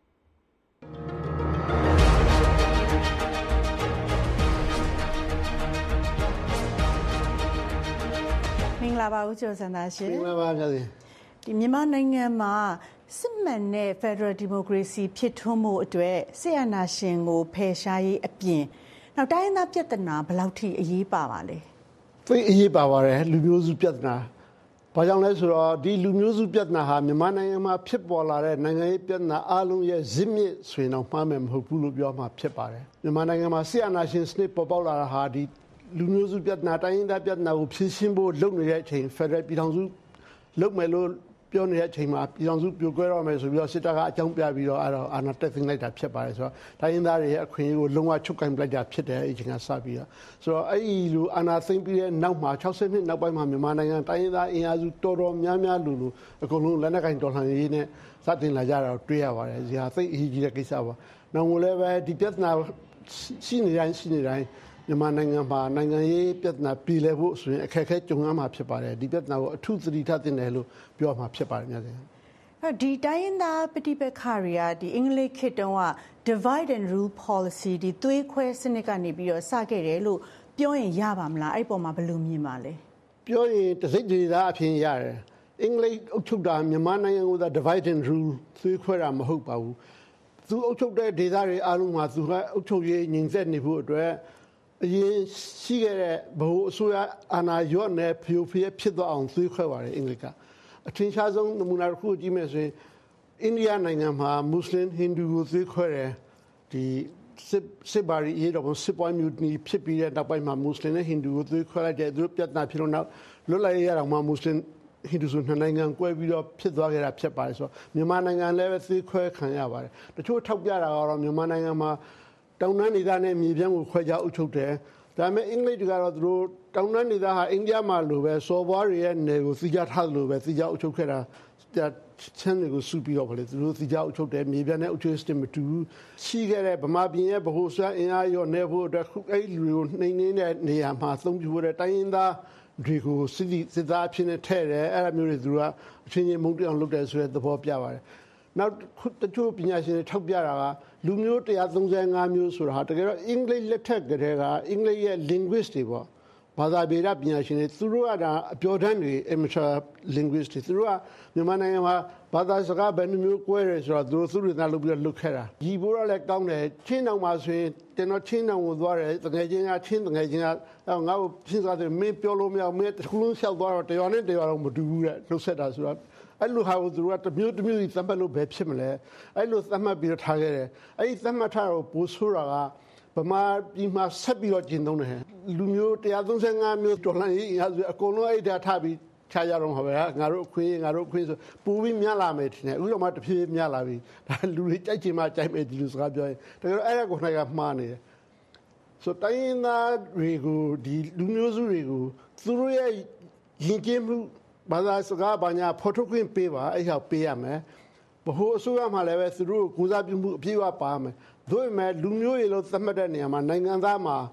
မင်္ဂလာပါဦးကျော်စံသာရှင်မင်္ဂလာပါဗျာဒီမြန်မာနိုင်ငံမှာစစ်မှန်တဲ့ Federal Democracy ဖြစ်ထွန်းမှုအတွက်ဆီယနာရှင်ကိုဖယ်ရှားရေးအပြင်နောက်တိုင်းသားပြဿနာဘယ်လောက်ထိအရေးပါပါလဲသိအရေးပါပါတယ်လူမျိုးစုပြဿနာဘာကြောင့်လဲဆိုတော့ဒီလူမျိုးစုပြဿနာဟာမြန်မာနိုင်ငံမှာဖြစ်ပေါ်လာတဲ့နိုင်ငံရေးပြဿနာအလုံးရဲ့ဇစ်မြစ်ဆိုရင်တော့မှားမယ်မဟုတ်ဘူးလို့ပြောမှာဖြစ်ပါတယ်မြန်မာနိုင်ငံမှာဆီယနာရှင်စနစ်ပေါ်ပေါက်လာတာဟာဒီလူမျိုးစုပြဿနာတိုင်းရင်းသားပြဿနာကိုဖြေရှင်းဖို့လုပ်နေတဲ့အချိန် Federal ပြည်ထောင်စုလုပ်မယ်လို့ပြောနေတဲ့အချိန်မှာပြည်ထောင်စုပြိုကွဲတော့မယ်ဆိုပြီးတော့စစ်တပ်ကအကြောင်းပြပြီးတော့အဲ့တော့အာဏာတက်သိမ်းလိုက်တာဖြစ်ပါတယ်ဆိုတော့တိုင်းရင်းသားတွေရဲ့အခွင့်အရေးကိုလုံးဝချုပ်ကိုင်ပလိုက်တာဖြစ်တယ်အဲ့ဒီအချိန်ကစပြီးတော့ဆိုတော့အဲ့ဒီလိုအာဏာသိမ်းပြီးတဲ့နောက်မှာ60နှစ်နောက်ပိုင်းမှာမြန်မာနိုင်ငံတိုင်းရင်းသားအင်အားစုတော်တော်များများလူအကုန်လုံးလက်နက်ကင်တော်လှန်ရေးနဲ့စတင်လာကြတာကိုတွေ့ရပါတယ်ဒီဟာသိအရေးကြီးတဲ့ကိစ္စပါနောက်မို့လည်းပဲဒီပြဿနာရှိနေတိုင်းမြန်မာနိုင်ငံမှာနိုင်ငံရေးပြဿနာပြည်လည်ဖို့ဆိုရင်အခက်အခဲကြုံရမှာဖြစ်ပါတယ်ဒီပြဿနာကိုအထူးသတိထားသင့်တယ်လို့ပြောမှာဖြစ်ပါတယ်များတယ်ဒီတိုင်းရင်းသားပဋိပက္ခတွေကဒီအင်္ဂလိပ်ခေတ်တုန်းက divide and rule policy ဒီသွေးခွဲစနစ်ကနေပြီးတော့စခဲ့တယ်လို့ပြောရင်ရပါမလားအဲ့ပေါ်မှာဘယ်လိုမြင်ပါလဲပြောရင်တစိမ့်ဒေသအဖြစ်ရတယ်အင်္ဂလိပ်အုပ်ချုပ်တာမြန်မာနိုင်ငံက divide and rule သွေးခွဲတာမဟုတ်ပါဘူးသူအုပ်ချုပ်တဲ့ဒေသတွေအားလုံးမှာသူကအုပ်ချုပ်ရေးငြိမ်သက်နေဖို့အတွက်အရင်ရှိခဲ့တဲ့ဘိုးအစိုးရအာဏာရော့နဲ့ဖျို့ဖျက်ဖြစ်သွားအောင်သွေးခွဲပါတယ်အင်္ဂလိပ်ကအထင်ရှားဆုံးနမူနာတစ်ခုကြည့်မယ်ဆိုရင်အိန္ဒိယနိုင်ငံမှာမွတ်စလင်ဟိန္ဒူကိုသွေးခွဲတယ်ဒီစစ်ပါရီရေတော့စစ်ပွိုင်းမျိုးနီဖြစ်ပြီးတဲ့နောက်ပိုင်းမှာမွတ်စလင်နဲ့ဟိန္ဒူကိုသွေးခွဲလိုက်တဲ့သူတို့ပြဿနာဖြစ်လို့နောက်လွတ်လပ်ရေးရအောင်မှမွတ်စလင်ဟိန္ဒူဆိုနှစ်နိုင်ငံကွဲပြီးတော့ဖြစ်သွားခဲ့တာဖြစ်ပါတယ်ဆိုတော့မြန်မာနိုင်ငံလည်းပဲသွေးခွဲခံရပါတယ်တချို့ထောက်ပြတာကတော့မြန်မာနိုင်ငံမှာတောင်တန်းဒေသနဲ့မြေပြန့်ကိုခွဲခြားအုပ်ချုပ်တယ်။ဒါပေမဲ့အင်္ဂလိပ်တွေကတော့သူတို့တောင်တန်းဒေသဟာအိန္ဒိယမှာလိုပဲစော်ဘွားတွေရဲ့နယ်ကိုစီးကြထားလို့ပဲစီးကြအုပ်ချုပ်ခဲ့တာချမ်းတွေကိုစုပြီးတော့ဗလေသူတို့စီးကြအုပ်ချုပ်တယ်မြေပြန့်နဲ့အုပ်ချုပ်စနစ်မတူဘူးရှိခဲ့တဲ့ဗမာပြည်ရဲ့ဗဟိုဆွမ်းအင်အားရောနေဖို့အတွက်အဲ့ဒီလူကိုနှိမ်နှင်းတဲ့နေရာမှာသုံးပြဖို့တဲ့တိုင်းရင်းသားတွေကိုစစ်သားဖြစ်နေထဲ့တယ်အဲ့ဒါမျိုးတွေသူတို့ကအချင်းချင်းမုန်းတအောင်လုပ်တယ်ဆိုတဲ့သဘောပြပါတယ်နောက်တချို့ပညာရှင်တွေထောက်ပြတာကလူမျိုး135မျိုးဆိုတာဟာတကယ်တော့အင်္ဂလိပ်လက်ထက်ကတည်းကအင်္ဂလိပ်ရဲ့ linguist တွေပေါ့ဘာသာပေဒပညာရှင်တွေသူတို့ကဒါအပြောတန်းတွေ amateur linguist တွေသူတို့ကမြန်မာနိုင်ငံမှာဘာသာစကားဘယ်နှမျိုးကွဲတယ်ဆိုတော့သူတို့သုတေသနလုပ်ပြီးတော့လုပ်ခဲ့တာဒီဘိုးတော့လည်းကောင်းတယ်ချင်းတောင်မှာဆိုရင်ကျွန်တော်ချင်းတောင်ကိုသွားတယ်တကယ်ချင်းကချင်းတကယ်ချင်းကငါ့ကိုချင်းစားတယ်မင်းပြောလို့မရမင်းတစ်ခုလုံးလျှောက်သွားတော့တရားနဲ့တရားတော့မတူဘူးတဲ့နှုတ်ဆက်တာဆိုတော့အဲ့လိုဟာကိုသူတို့ကတမျိုးကြီးသတ်မှတ်လို့ပဲဖြစ်မလဲအဲ့လိုသတ်မှတ်ပြီးတော့ထားခဲ့တယ်အဲ့ဒီသတ်မှတ်ထားတော့ပိုဆိုးတာကဗမာပြည်မှာဆက်ပြီးတော့ကျင့်သုံးတယ်လူမျိုး135မျိုးတော်လှန်ရေးအကုန်လုံးအဲ့ဒါထားပြီးခြားကြတော့မှာပဲငါတို့အခွင့်ဆိုပိုပြီးများလာမယ်ထင်တယ်အခုတော့မှတဖြည်းဖြည်းများလာပြီဒါလူတွေကြိုက်ချင်မှကြိုက်မယ်ဒီလိုစကားပြောရင်တကယ်တော့အဲ့ဒါကိုနိုင်ကမှားနေတယ်ဆိုတိုင်းရင်းသားတွေကိုဒီလူမျိုးစုတွေကိုသူတို့ရဲ့ယဉ်ကျေးမှုဘာသာစကားဘာညာဖော်ထုတ်ခွင့်ပေးပါအဲ့ဟာပေးရမယ်ဘဟိုအစိုးရမှလည်းပဲသူတို့ကိုစားပြုမှုအပြည့်အဝပါမယ်တို့ပေမဲ့လူမျိုးရေလို့သတ်မှတ်တဲ့နေရာမှာနိုင်ငံသားမှာ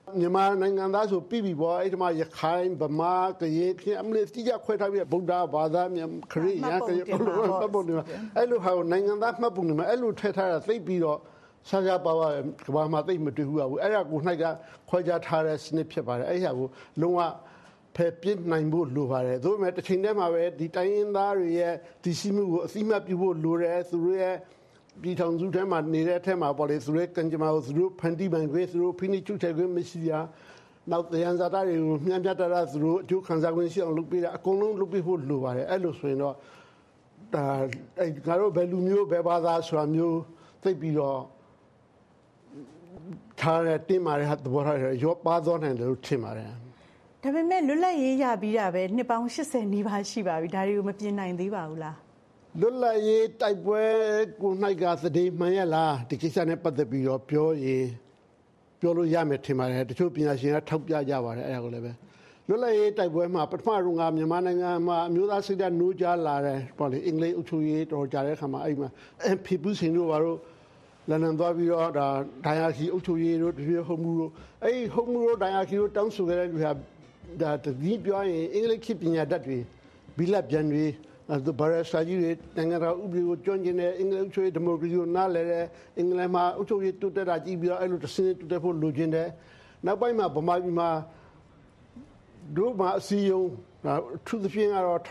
မြန်မာနိုင်ငံသားဆိုပြီးပြီပေါ့အဲ့ဒီမှာရခိုင်ဗမာကရင်ခင်အမလေးတိကျခွဲထားပြီးဗုဒ္ဓဘာသာခရစ်ယာန်ကရင်ဘလို့မှတ်ပုံနေမှာအဲ့လိုဟာနိုင်ငံသားမှတ်ပုံနေမှာအဲ့လိုထည့်ထားတာသိပြီးတော့ဆရာပါဝါကဘာမှသိမတွေ့ဘူးဘူးအဲ့ဒါကို၌ကခွဲခြားထားတဲ့စနစ်ဖြစ်ပါတယ်အဲ့ဟာကိုလုံးဝဖယ်ပြစ်နိုင်ဖို့လိုပါတယ်ဒါပေမဲ့တစ်ချိန်တည်းမှာပဲဒီတိုင်းရင်းသားတွေရဲ့ဒီရှိမှုကိုအသိမှတ်ပြုဖို့လိုတယ်သူတို့ရဲ့ပြည်ထောင်စုထဲမှာနေတဲ့အထက်မှာပေါ့လေသူတို့ကံကြမ္မာကိုသူတို့ဖန်တီးပိုင်ခွင့်သူတို့ဖိနှိပ်ချုပ်ချယ်ခွင့်မရှိရနောက်တရားဇာတာတွေကိုမျှမျှတတသူတို့အကျိုးခံစားခွင့်ရှိအောင်လုပ်ပေးတာအကုန်လုံးလုပ်ပေးဖို့လိုပါတယ်အဲ့လိုဆိုရင်တော့ဒါအဲ့ငါတို့ဘယ်လူမျိုးဘယ်ဘာသာဆိုတာမျိုးသိပြီးတော့ထားတဲ့တင်မာတဲ့သဘောထားတွေရောပါသွားနိုင်တယ်လို့ထင်ပါတယ်ဒါပေမဲ့လွတ်လပ်ရေးရပြီးတာပဲနှစ်ပေါင်း80နီးပါးရှိပါပြီဒါတွေကိုမပြင်နိုင်သေးပါဘူးလားလွတ်လပ်ရေးတိုက်ပွဲကို၌ကသတိမှန်ရလားဒီကိစ္စနဲ့ပတ်သက်ပြီးတော့ပြောလို့ရမယ်ထင်ပါတယ်တချို့ပညာရှင်ကထောက်ပြကြပါတယ်အဲ့ဒါကိုလည်းပဲလွတ်လပ်ရေးတိုက်ပွဲမှာပထမဆုံးကမြန်မာနိုင်ငံမှာအမျိုးသားစိတ်ဓာတ်နိုးကြားလာတယ်ပေါ့လေအင်္ဂလိပ်အုပ်ချုပ်ရေးတော်ကြားတဲ့အခါမှာအဲ့မှာ MP ပူစင်တို့ဘာလို့လန်ဒန်သွားပြီးတော့ဒါဒိုင်ယာခီအုပ်ချုပ်ရေးတို့တပြည့်ဟုံမှုတို့အဲ့ဟုံမှုတို့ဒိုင်ယာခီတို့တောင်းဆိုခဲ့တဲ့လူဟာဒါတကြီးပြောရင်အင်္ဂလိပ်ခေတ်ပညာတတ်တွေဘီလက်ပြန်တွေဘာသာစာကြီးတွေနိုင်ငံတော်ဥပဒေကိုကျွမ်းကျင်တဲ့အင်္ဂလိပ်ချွေဒီမိုကရေစီကိုနားလည်တဲ့အင်္ဂလိပ်မှာအုပ်ချုပ်ရေးတိုးတက်တာကြည့်ပြီးတော့အဲ့လိုတစ်စင်းတိုးတက်ဖို့လိုချင်တယ်နောက်ပိုင်းမှာဗမာပြည်မှာတို့မှာအစည်းအရုံးသူသဖြင့်ကတော့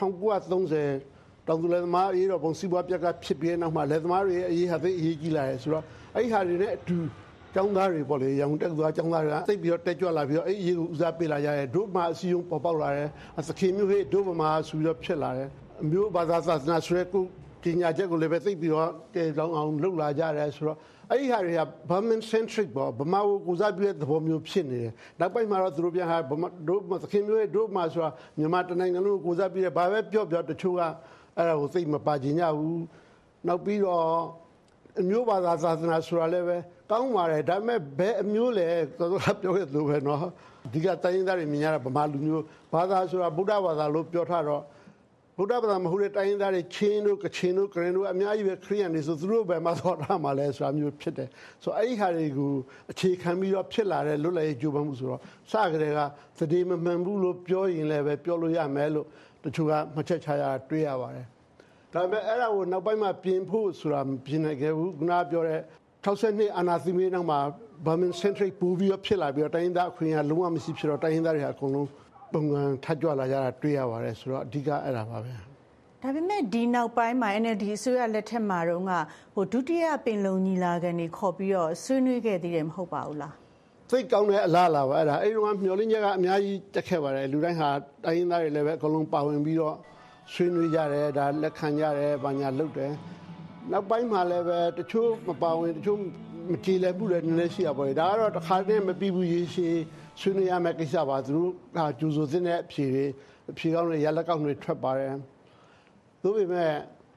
1930တောင်သူလယ်သမားအရေးတော်ပုံစီးပွားပြက်ကဖြစ်ပြီးနောက်မှာလယ်သမားတွေအရေးဟာသိအရေးကြီးလာတယ်ဆိုတော့အဲ့ဒီဟာတွေနဲ့အတူကျောင်းသားတွေပေါ့လေရောင်တက်သွားကျောင်းသားတွေကသိပြီးတော့တက်ကြွလာပြီးတော့အဲ့ဒီအရေးကိုဦးစားပေးလာကြတယ်တို့မှာအစည်းအရုံးပေါ်ပေါက်လာတယ်သခင်မျိုးဟေ့တို့ဗမာဆိုပြီးတော့ဖြစ်လာတယ်အမျိုးဘာသာသနာဆိုတဲ့ကိုပညာချက်ကိုလည်းပဲသိပြီးတော့တေလောင်းအောင်လုပ်လာကြတယ်ဆိုတော့အဲ့ဒီဟာတွေက Burman centric ပေါ့ဗမာကိုစားပြတဲ့သဘောမျိုးဖြစ်နေတယ်နောက်ပိုင်းမှာတော့သူတို့ပြန်ဟာဗမာတို့သခင်မျိုးရဲ့တို့မှာဆိုတာမြန်မာတနိုင်ငံလုံးကိုစားပြတဲ့ဘာပဲပြောတချို့ကအဲ့ဒါကိုသိမပါကြညဘူးနောက်ပြီးတော့အမျိုးဘာသာသာသနာဆိုတာလည်းပဲကောင်းပါတယ်ဒါပေမဲ့ဘယ်အမျိုးလဲတော်တော်ပြောခဲ့လို့ပဲเนาะဒီကတိုင်းသားတွေမြင်ရတာဗမာလူမျိုးဘာသာဆိုတာဗုဒ္ဓဘာသာလို့ပြောထားတော့ဗုဒ္ဓဘာသာမဟုတ်တဲ့တိုင်းသားတွေချင်းတို့ကချင်တို့ကရင်တို့အများကြီးပဲခရိယန်တွေဆိုသူတို့ပဲမသောတာမှာလဲဆိုတာမျိုးဖြစ်တယ်ဆိုအဲ့ဒီဟာတွေကိုအခြေခံပြီးတော့ဖြစ်လာတဲ့လွတ်လပ်ရေးကြိုးပမ်းမှုဆိုတော့စကြတဲ့ကသတိမမှန်ဘူးလို့ပြောရင်လည်းပဲပြောလို့ရမယ်လို့တချို့ကမှတ်ချက်ချရတွေ့ရပါတယ်ဒါပေမဲ့အဲ့ဒါကိုနောက်ပိုင်းမှာပြင်ဖို့ဆိုတာမပြင်နိုင်ခဲ့ဘူးခုနပြောတဲ့62အာနာသီမီနောက်မှာ Burman centric ပူပြီးတော့ဖြစ်လာပြီးတော့တိုင်းသားအခွင့်အရေးလုံးဝမရှိဖြစ်တော့တိုင်းသားတွေဟာအကုန်လုံးပုံမှန်ထကြွလာကြတာတွေ့ရပါတယ်ဆိုတော့အဓိကအဲ့ဒါပါပဲဒါပေမဲ့ဒီနောက်ပိုင်းမှာ NLD အစိုးရလက်ထက်မှာတော့ဒုတိယပင်လုံညီလာခံတွေခေါ်ပြီးတော့ဆွေးနွေးခဲ့သေးတယ်မဟုတ်ပါဘူးလားသိကောင်းတဲ့အလားအလာပါအဲ့ဒါအဲ့ဒီကမျောလင်းချက်ကအများကြီးတက်ခဲ့ပါတယ်လူတိုင်းဟာတိုင်းရင်းသားတွေလည်းပဲအကုန်လုံးပါဝင်ပြီးတော့ဆွေးနွေးကြတယ်ဒါလက်ခံကြတယ်ဘာညာလုပ်တယ်နောက်ပိုင်းမှာလည်းပဲတချို့မပါဝင်တချို့မကြည်လည်မှုလည်းနည်းနည်းရှိရပါတယ်ဒါကတော့တစ်ခါတည်းမပြီးဘူးရေရှည်ဆွေးနွေးရမယ့်ကိစ္စပါသူတို့ကကြိုးစိုးတဲ့အဖြေကောင်းတွေရလက်ကောက်တွေထွက်ပါတယ်သို့ပေမဲ့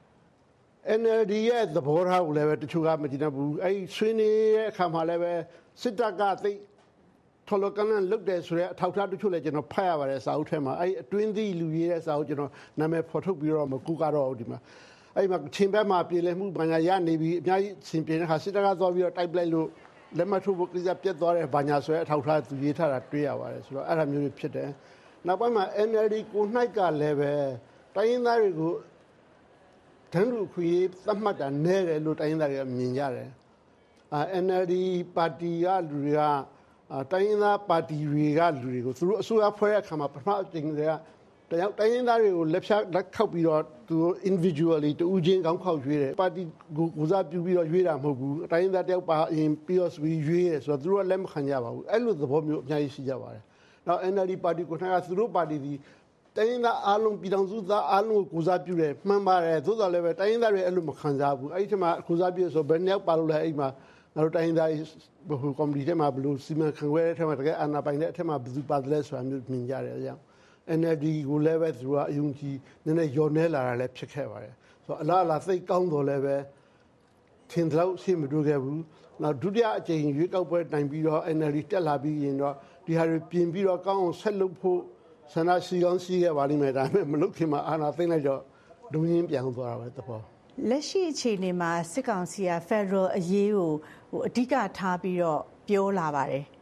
NLD ရဲ့သဘောထားကိုလည်းပဲတချို့ကမကြည်တတ်ဘူးအဲ့ဆွေးနွေးရဲ့အခါမှာလည်းပဲစစ်တပ်ကသိထော်လကန်လုတ်တယ်ဆိုတဲ့အထောက်အထားတချို့လည်းကျွန်တော်ဖတ်ရပါတယ်စာအုပ်ထဲမှာအဲ့အတွင်းသီးလူရေးတဲ့စာအုပ်ကျွန်တော်နာမည်ဖော်ထုတ်ပြီးတော့မကူကတော့ဒီမှာအဲ့မှာချင်းဘက်မှာပြည်လည်မှုဘာညာရနေပြီးအများကြီးဆင်ပြေတဲ့ခါစစ်တပ်ကသွားပြီးတော့တိုက်ပလိုက်လို့လက်မထိုးဖို့ကိစ္စပြတ်သွားတဲ့ဘာညာဆိုတဲ့အထောက်အထားသူရေးထားတာတွေ့ရပါတယ်ဆိုတော့အဲ့ဒါမျိုးတွေဖြစ်တယ်နောက်ပိုင်းမှာ NLD ကို၌ကလည်းပဲတိုင်းရင်းသားတွေကိုတန်းတူခွေသတ်မှတ်တာနဲတယ်လို့တိုင်းရင်းသားတွေကမြင်ကြတယ်NLD ပါတီကလူတွေကတိုင်းရင်းသားပါတီတွေကလူတွေကိုသူတို့အစိုးရဖွဲ့တဲ့အခါမှာပထမအကြိမ်တွေကတိုင်းရင်းသားတွေကိုလက်ခောက်ပြီးတော့သူ individually တူးချင်းကောင်းခောက်ရွေးတယ်ပါတီကိုစားပြုပြီးတော့ရွေးတာမဟုတ်ဘူးတိုင်းရင်းသားတယောက်ပါရင်ပြီးတော့ရွေးတယ်ဆိုတော့သူတို့ကလက်မခံကြပါဘူးအဲ့လိုသဘောမျိုးအများကြီးရှိကြပါတယ်နောက် NLD ပါတီကိုထားကသူတို့ပါတီဒီတိုင်းရင်းသားအားလုံးပြည်ထောင်စုသားအားလုံးကိုစားပြုတယ်မှန်ပါတယ်သို့တော်လည်းပဲတိုင်းရင်းသားတွေအဲ့လိုမခံစားဘူးအဲ့ဒီမှာကိုစားပြုဆိုဘယ်နှစ်ယောက်ပါလို့လဲအဲ့မှာငါတို့တိုင်းရင်းသားဘုကော်မတီထဲမှာဘလို့စီမံခန့်ခွဲတဲ့ထဲမှာတကယ်အာဏာပိုင်တဲ့အထက်မှာဘယ်သူပါတယ်လဲဆိုတာမျိုးမြင်ကြတယ်အကြောင်း NLD ကိုလည်းပဲသူကအယုံကြည်နည်းနည်းယောနေလာတာလည်းဖြစ်ခဲ့ပါတယ်ဆိုတော့အလားအလာသိကောင်းတော်လည်းပဲထင်တော့ရှိမတွေ့ခဲ့ဘူးနောက်ဒုတိယအကြိမ်ရွေးကောက်ပွဲနိုင်ပြီးတော့ NLD တက်လာပြီးရင်တော့ဒီဟာတွေပြင်ပြီးတော့ကောင်းအောင်ဆက်လုပ်ဖို့ဆန္ဒရှိကောင်းရှိခဲ့ပါလိမ့်မယ်ဒါပေမဲ့မလုပ်ခင်မှာအာဏာသိမ်းလိုက်တော့ဒုံရင်းပြန်သွားတာပဲတပေါ်လက်ရှိအခြေအနေမှာစစ်ကောင်စီက Federal အရေးကိုအဓိကထားပြီးတော့ပြောလာပါတယ်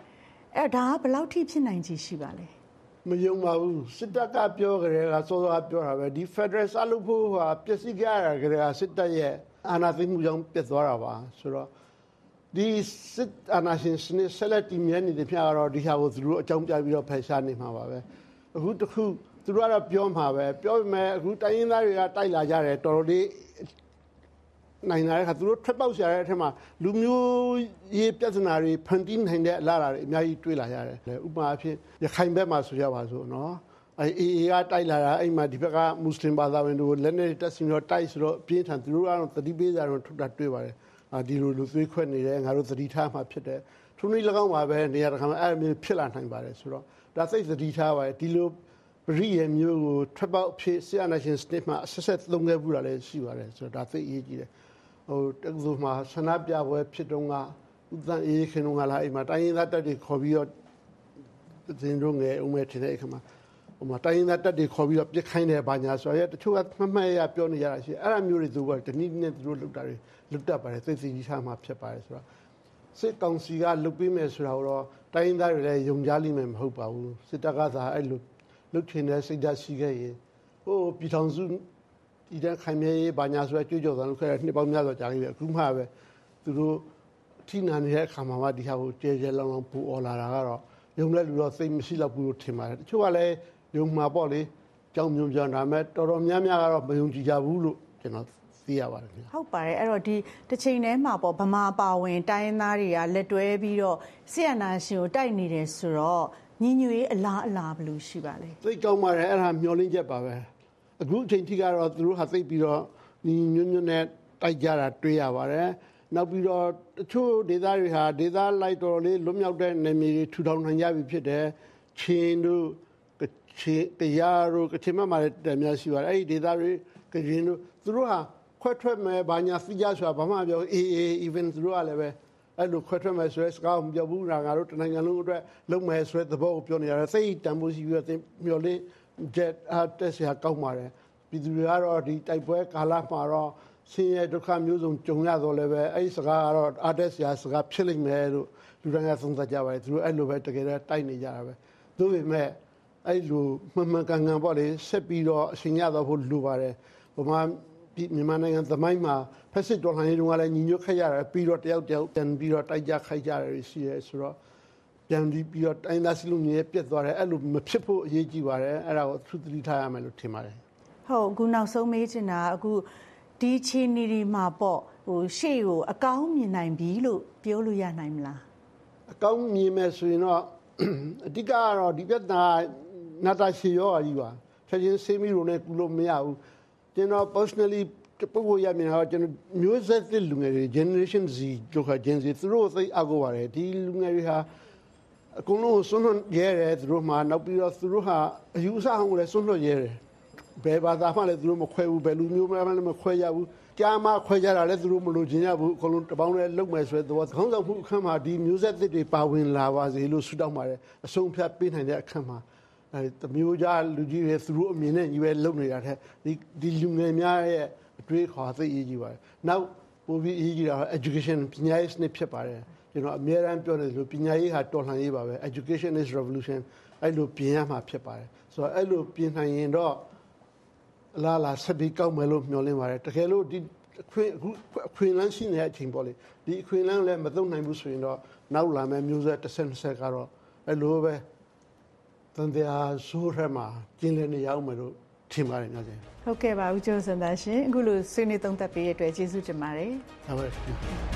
ဒါကဘယ်လောက်ထိဖြစ်နိုင်ခြေရှိပါလဲမယုံပါဘူးစစ်တပ်ကပြောကြတယ်ကစောစောကပြောတာပဲဒီ Federal စလုပ်ဖို့ဟာပျက်စီးကြရကြတယ်ကစစ်တပ်ရဲ့အာဏာသိမ်းမှုကြောင့်ပြတ်သွားတာပါဆိုတော့ဒီစစ်အာဏာရှင်စနစ်ဆက်လက်တည်မြဲနေတဲ့ဖျားကတော့ဒီဟာကိုသူတို့အကြောင်းပြပြီးတော့ဖယ်ရှားနေမှာပါပဲအခုတခုသူတို့ကတော့ပြောမှာပဲပြောပေမဲ့အခုတိုင်းရင်းသားတွေကတိုက်လာကြတယ်တော်တော်လေးနိုင်လာတဲ့ခါသူတို့ထွက်ပေါက်ရှာတဲ့အထက်မှာလူမျိုးရေးပြဿနာတွေဖန်တီးနိုင်တဲ့အလားအလာတွေအများကြီးတွေ့လာရတယ်ဥပမာအဖြစ်ရခိုင်ဘက်မှာဆိုရပါစို့နော်အေးကတိုက်လာတာအဲ့မှာဒီဘက်ကမွတ်စလင်ဘာသာဝင်တို့လက်နဲ့တက်စီတော့တိုက်ဆိုတော့ပြင်းထန်သူတို့ကတော့သတိပေးကြတော့ထုတ်တာတွေ့ပါတယ်ဒီလိုလူသွေးခွက်နေတယ်ငါတို့သတိထားမှဖြစ်တယ်ထုံးနည်း၎င်းပါပဲနေရာတစ်ခါမှအဲ့မျိုးဖြစ်လာနိုင်ပါတယ်ဆိုတော့ဒါသိသတိထားပါတယ်ဒီလိုပရိယေမျိုးကိုထွက်ပေါက်ဖြစ်ဆီယနာရှင်စနစ်မှာဆက်သုံးခဲ့ဘူးတာလည်းရှိပါတယ်ဆိုတော့ဒါသိအရေးကြီးတယ်တက္ကသိုလ်မှာဆန္ဒပြပွဲဖြစ်တော့ကဥဒ္ဒအေးခင်တော့ကလာအိမ်မှာတိုင်းရင်းသားတပ်တွေခေါ်ပြီးတော့သင်တို့ငယ်ဦးမဲ့ထင်တဲ့အခါမှာတိုင်းရင်းသားတပ်တွေခေါ်ပြီးတော့ပြစ်ခိုင်းတယ်ဘာညာဆိုရတချို့ကမှတ်မှတ်ရပြောနေကြတာရှိအဲ့အမျိုးတွေသူကတနည်းနဲ့သူတို့လုပ်တာတွေလွတ်တတ်ပါတယ်သိသိကြီးထားမှဖြစ်ပါတယ်ဆိုတော့စစ်ကောင်စီကလုပ်ပြီးမယ်ဆိုတာတော့တိုင်းရင်းသားတွေလည်းယုံကြလိမ့်မယ်မဟုတ်ပါဘူးစစ်တပ်ကသာအဲ့လိုလုပ်ချင်တဲ့စိတ်ဓာတ်ရှိခဲ့ရင်ပြည်ထောင်စုဒီတဲ့ခိုင်မြဲရေးဘာညာဆိုရကြွကြော်တယ်လို့ခဲ့တဲ့နှစ်ပေါင်းများစွာကြာခဲ့ပြီအခုမှပဲသူတို့ထိနာနေတဲ့အခါမှာဒီဟာကိုကျဲကျဲလောင်လောင်ပူអော်လာတာကတော့ယုံတဲ့လူတော့စိတ်မရှိတော့ဘူးလို့ထင်ပါတယ်တချို့ကလည်းယုံမှာပေါ့လေကြောင်မြုံကြဒါမဲ့တော်တော်များများကတော့မယုံကြည်ကြဘူးလို့ကျွန်တော်သိရပါတယ်ခင်ဗျဟုတ်ပါတယ်အဲ့တော့ဒီတစ်ချိန်တည်းမှာပေါ့ဗမာပါဝင်တိုင်းရင်းသားတွေကလက်တွဲပြီးတော့ဆီယနာရှင်ကိုတိုက်နေတယ်ဆိုတော့ညီညွတ်ရေးအလားဘယ်လိုရှိပါလဲသိကောင်းပါတယ်အဲ့ဒါမျောလင်းချက်ပါပဲအခုအချိန်ထိကတော့သူတို့ဟာသိပြီးတော့ညီညွတ်နဲ့တိုက်ကြတာတွေ့ရပါတယ်နောက်ပြီးတော့တချို့ဒေသတွေဟာဒေသလိုက်တော်လေးလွတ်မြောက်တဲ့နေမြေတွေထူထောင်နိုင်ကြပြီဖြစ်တယ်ချင်းတို့တရားတို့ကချင်မှာလည်းတများရှိပါတယ်အဲ့ဒီဒေသတွေကရင်တို့သူတို့ဟာခွဲထွက်မယ်ဘာညာသိကြဆိုတာဘာမှမပြောအေး even သူတို့ကလည်းပဲအဲ့လိုခွဲထွက်မယ်ဆိုရဲစကားမပြောဘူးငါတို့တနိုင်ငံလုံးအတွက်လုံမယ်ဆိုတဲ့သဘောကိုပြောနေရတယ်စိတ်တန်ဖို့ရှိပြီးတော့မျောလင်းချက်တက်စရာကောင်းပါတယ်ပြည်သူတွေကတော့ဒီတိုက်ပွဲကာလမှာတော့ဆင်းရဲဒုက္ခမျိုးစုံကြုံရတော့လည်းပဲအဲ့ဒီစကားကတော့အားတက်စရာစကားဖြစ်လိမ့်မယ်လို့လူတိုင်းကသုံးသပ်ကြပါတယ်သူတို့အဲ့လိုပဲတကယ်တော့တိုက်နေကြတာပဲသို့ပေမဲ့အဲ့လိုမှန်ကန်ပေါ့လေဆက်ပြီးတော့အရှင်ရတော့ဖို့လိုပါတယ်ဗမာမြန်မာနိုင်ငံသမိုင်းမှာဖက်စစ်တော်လှန်ရေးတုန်းကလည်းညီညွတ်ခဲ့ရတယ်ပြီးတော့တယောက်ပြန်ပြီးတော့တိုက်ကြခိုက်ကြရတယ်ရှိရဲဆိုတော့ပြန်ပြီးတော့တိုင်းသားစလုံးကြီးပြတ်သွားတယ်အဲ့လိုမဖြစ်ဖို့အရေးကြီးပါတယ်အဲ့ဒါကိုသူသတိထားရမယ်လို့ထင်ပါတယ်ဟုတ်အခုနောက်ဆုံးမေးချင်တာအခုဒီခြေနေဒီမှာပေါ့ရှေ့ကိုအကောင်းမြင်နိုင်ပြီလို့ပြောလို့ရနိုင်မလားအကောင်းမြင်မယ်ဆိုရင်တော့အဓိကကတော့ဒီပြဿနာနာတာရှည်ရောအကြီးပါချက်ချင်းဆေးမီရိုနဲ့ကူလို့မရဘူးကျွန်တော် personally ပုဂ္ဂိုလ်ရမြင်တော့ကျွန်တော်မျိုးဆက်သစ်လူငယ်တွေ generation Z တို့က Gen Z သူတို့သိအကူပါတယ်ဒီလူငယ်တွေဟာအကုန်လုံးစွန့်လွတ်ရဲတယ်သူတို့မှနောက်ပြီးတော့သူတို့ဟာအယူအဆအောင်လည်းစွန့်လွတ်ရဲတယ်ဘယ်ဘာသာမှလည်းသူတို့မခွဲဘူးဘယ်လူမျိုးမှလည်းမခွဲရဘူးကြားမှခွဲကြတာလည်းသူတို့မလို့ခြင်းရဘူးအကုန်လုံးတပေါင်းလည်းလုံမယ်ဆိုတဲ့သဘောခေါင်းဆောင်မှုအခမ်းမှာဒီမျိုးဆက်သစ်တွေပါဝင်လာပါစေလို့ဆုတောင်းပါတယ်အဆုံးဖြတ်ပေးနိုင်တဲ့အခမ်းမှာတမျိုးကြားလူကြီးတွေသူတို့အမြင်နဲ့ညီပဲလုံနေတာတဲ့ဒီလူငယ်များရဲ့အတွေးခေါ်သိအရေးကြီးပါတယ်နောက်ပိုပြီးအရေးကြီးတာက education ပညာရေးစနစ်ဖြစ်ပါတယ်ကျွန်တော်အများအားပြောတယ်လို့ပညာရေးဟာတော်လှန်ရေးပါပဲ education is revolution အဲ့လိုပြင်ရမှာဖြစ်ပါတယ်ဆိုတော့အဲ့လိုပြင်နိုင်ရင်တော့လာဆက်ပြီးကောက်မယ်လို့မျှော်လင့်ပါတယ်တကယ်လို့ဒီအခွင့်အလမ်းရှိနေတဲ့အချိန်ပေါ့လေဒီအခွင့်အလမ်းလည်းမသုံးနိုင်ဘူးဆိုရင်တော့နောက်လာမယ့်မျိုးဆက်တစ်ကတော့အဲ့လိုပဲတန်တရားဆိုးရမှာကျင်းလည်နေရအောင်မလို့ထင်ပါတယ်များတယ်ဟုတ်ကဲ့ပါဦးကျော်စံသားရှင်အခုလိုဆွေးနွေးသုံးသပ်ပေးရတဲ့အတွက်ကျေးဇူးတင်ပါတယ်ဟုတ်ပါပြီ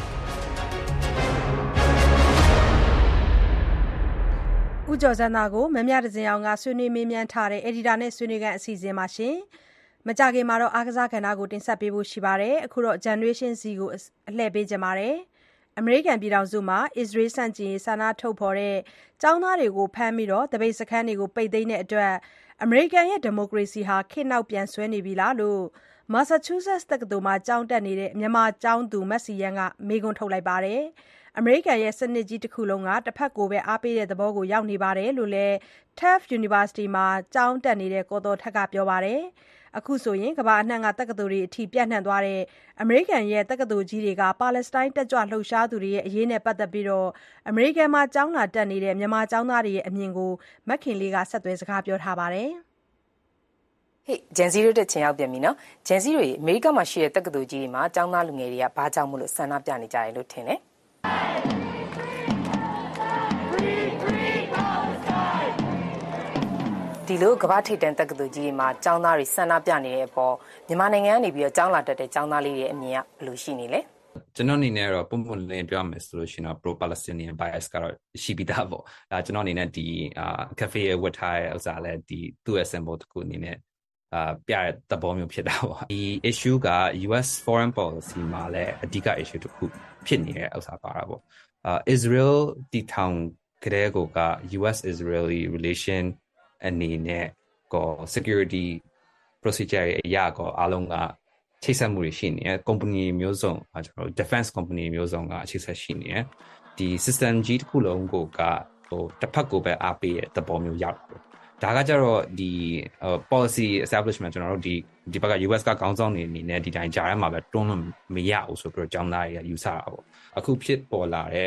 ဦးကျော်စံသားကိုမမြတစင်အောင်ကဆွေးနွေးမေးမြန်းထားတဲ့ editor နဲ့ဆွေးနွေးခန်းအစီအစဉ်မှာရှင်မကြခင်မှာတော့အားကစားကဏ္ဍကိုတင်ဆက်ပေးဖို့ရှိပါတယ်အခုတော့ Generation Z ကိုအလှည့်ပေးကြပါတယ်အမေရိကန်ပြည်ထောင်စုမှာအစ္စရေးဆန့်ကျင်ရေးဆန္ဒထုတ်ဖော်တဲ့ကျောင်းသားတွေကိုဖမ်းပြီးတော့တပိတ်စခန်းတွေကိုပိတ်သိမ်းတဲ့အတွက်အမေရိကန်ရဲ့ဒီမိုကရေစီဟာခေတ်နောက်ပြန်ဆွဲနေပြီလားလို့ Massachusetts တက္ကသိုလ်မှာကျောင်းတက်နေတဲ့မြန်မာကျောင်းသူမက်စီရန်ကမေးခွန်းထုတ်လိုက်ပါတယ်အမေရိကန်ရဲ့စနစ်ကြီးတစ်ခုလုံးကတစ်ဖက်ကိုပဲအားပေးတဲ့သဘောကိုရောက်နေပါတယ်လို့လည်း Tufts University မှာကျောင်းတက်နေတဲ့ကိုတော်ထက်ကပြောပါတယ်အခုဆိုရင်ကမ္ဘာအနှံ့ကတက္ကသိုလ်တွေအထိပြန့်နှံ့သွားတဲ့အမေရိကန်ရဲ့တက္ကသိုလ်ကြီးတွေကပါလက်စတိုင်းတက်ကြွလှုပ်ရှားသူတွေရဲ့အရေးနဲ့ပတ်သက်ပြီးအမေရိကန်မှာကျောင်းလာတက်နေတဲ့မြန်မာကျောင်းသားတွေရဲ့အမြင်ကိုမခင်လေးကဆက်သွယ်စကားပြောထားပါတယ်ဟေ့ဂျန်စီတို့တက်ချင်ရောက်ပြန်ပြီနော်ဂျန်စီတွေအမေရိကမှာရှိတဲ့တက္ကသိုလ်ကြီးတွေမှာကျောင်းသားလူငယ်တွေကဘာကြောင့်မလို့ဆန္ဒပြနေကြတယ်လို့ထင်လဲဒီလိုကမ္ဘာထိပ်တန်းတက္ကသိုလ်ကြီးတွေမှာကျောင်းသားတွေဆန္ဒပြနေတဲ့အပေါ်မြန်မာနိုင်ငံကနေပြီးတော့ကျောင်းလာတက်တဲ့ကျောင်းသားလေးတွေအမြင်ကဘယ်လိုရှိနေလဲကျွန်တော်အနေနဲ့တော့ပုံပုံလင်းပြောမယ်ဆိုလို့ရှိရင်တော့ pro Palestinian bias ကတော့ရှိပြီးသားပေါ့ဒါကျွန်တော်အနေနဲ့ဒီ cafe ရဲ့ဝတ်ထားတဲ့ဥစ္စာလည်းဒီသူ့ရဲ့ symbol တစ်ခုအနေနဲ့ပြတဲ့သဘောမျိုးဖြစ်တာပေါ့ဒီ issue က US foreign policy မှာလည်းအဓိက issue တစ်ခုဖြစ်နေတဲ့ဥစ္စာပါတာပေါ့Israel တီထောင်ကလေးက US Israeli relation အနေနဲ့ကို security procedure အရာကိုအားလုံးကချိတ်ဆက်မှုတွေရှိနေတယ် company မျိုးစုံကျွန်တော် defense company မျိုးစုံကချိတ်ဆက်ရှိနေတယ်ဒီ system ကြီးတစ်ခုလုံးကိုကဟိုတစ်ဖက်ကိုပဲအားပေးတဲ့သဘောမျိုးရောက်တယ်ဒါကကြတော့ဒီ policy establishment ကျွန်တော်တို့ဒီဘက်က US ကခေါင်းဆောင်နေအနေနဲ့ဒီတိုင်းကြားထဲမှာပဲတွန်းလို့မရဘူးဆိုပြီးတော့ကျောင်းသားတွေကယူဆတာပေါ့အခုဖြစ်ပေါ်လာတဲ့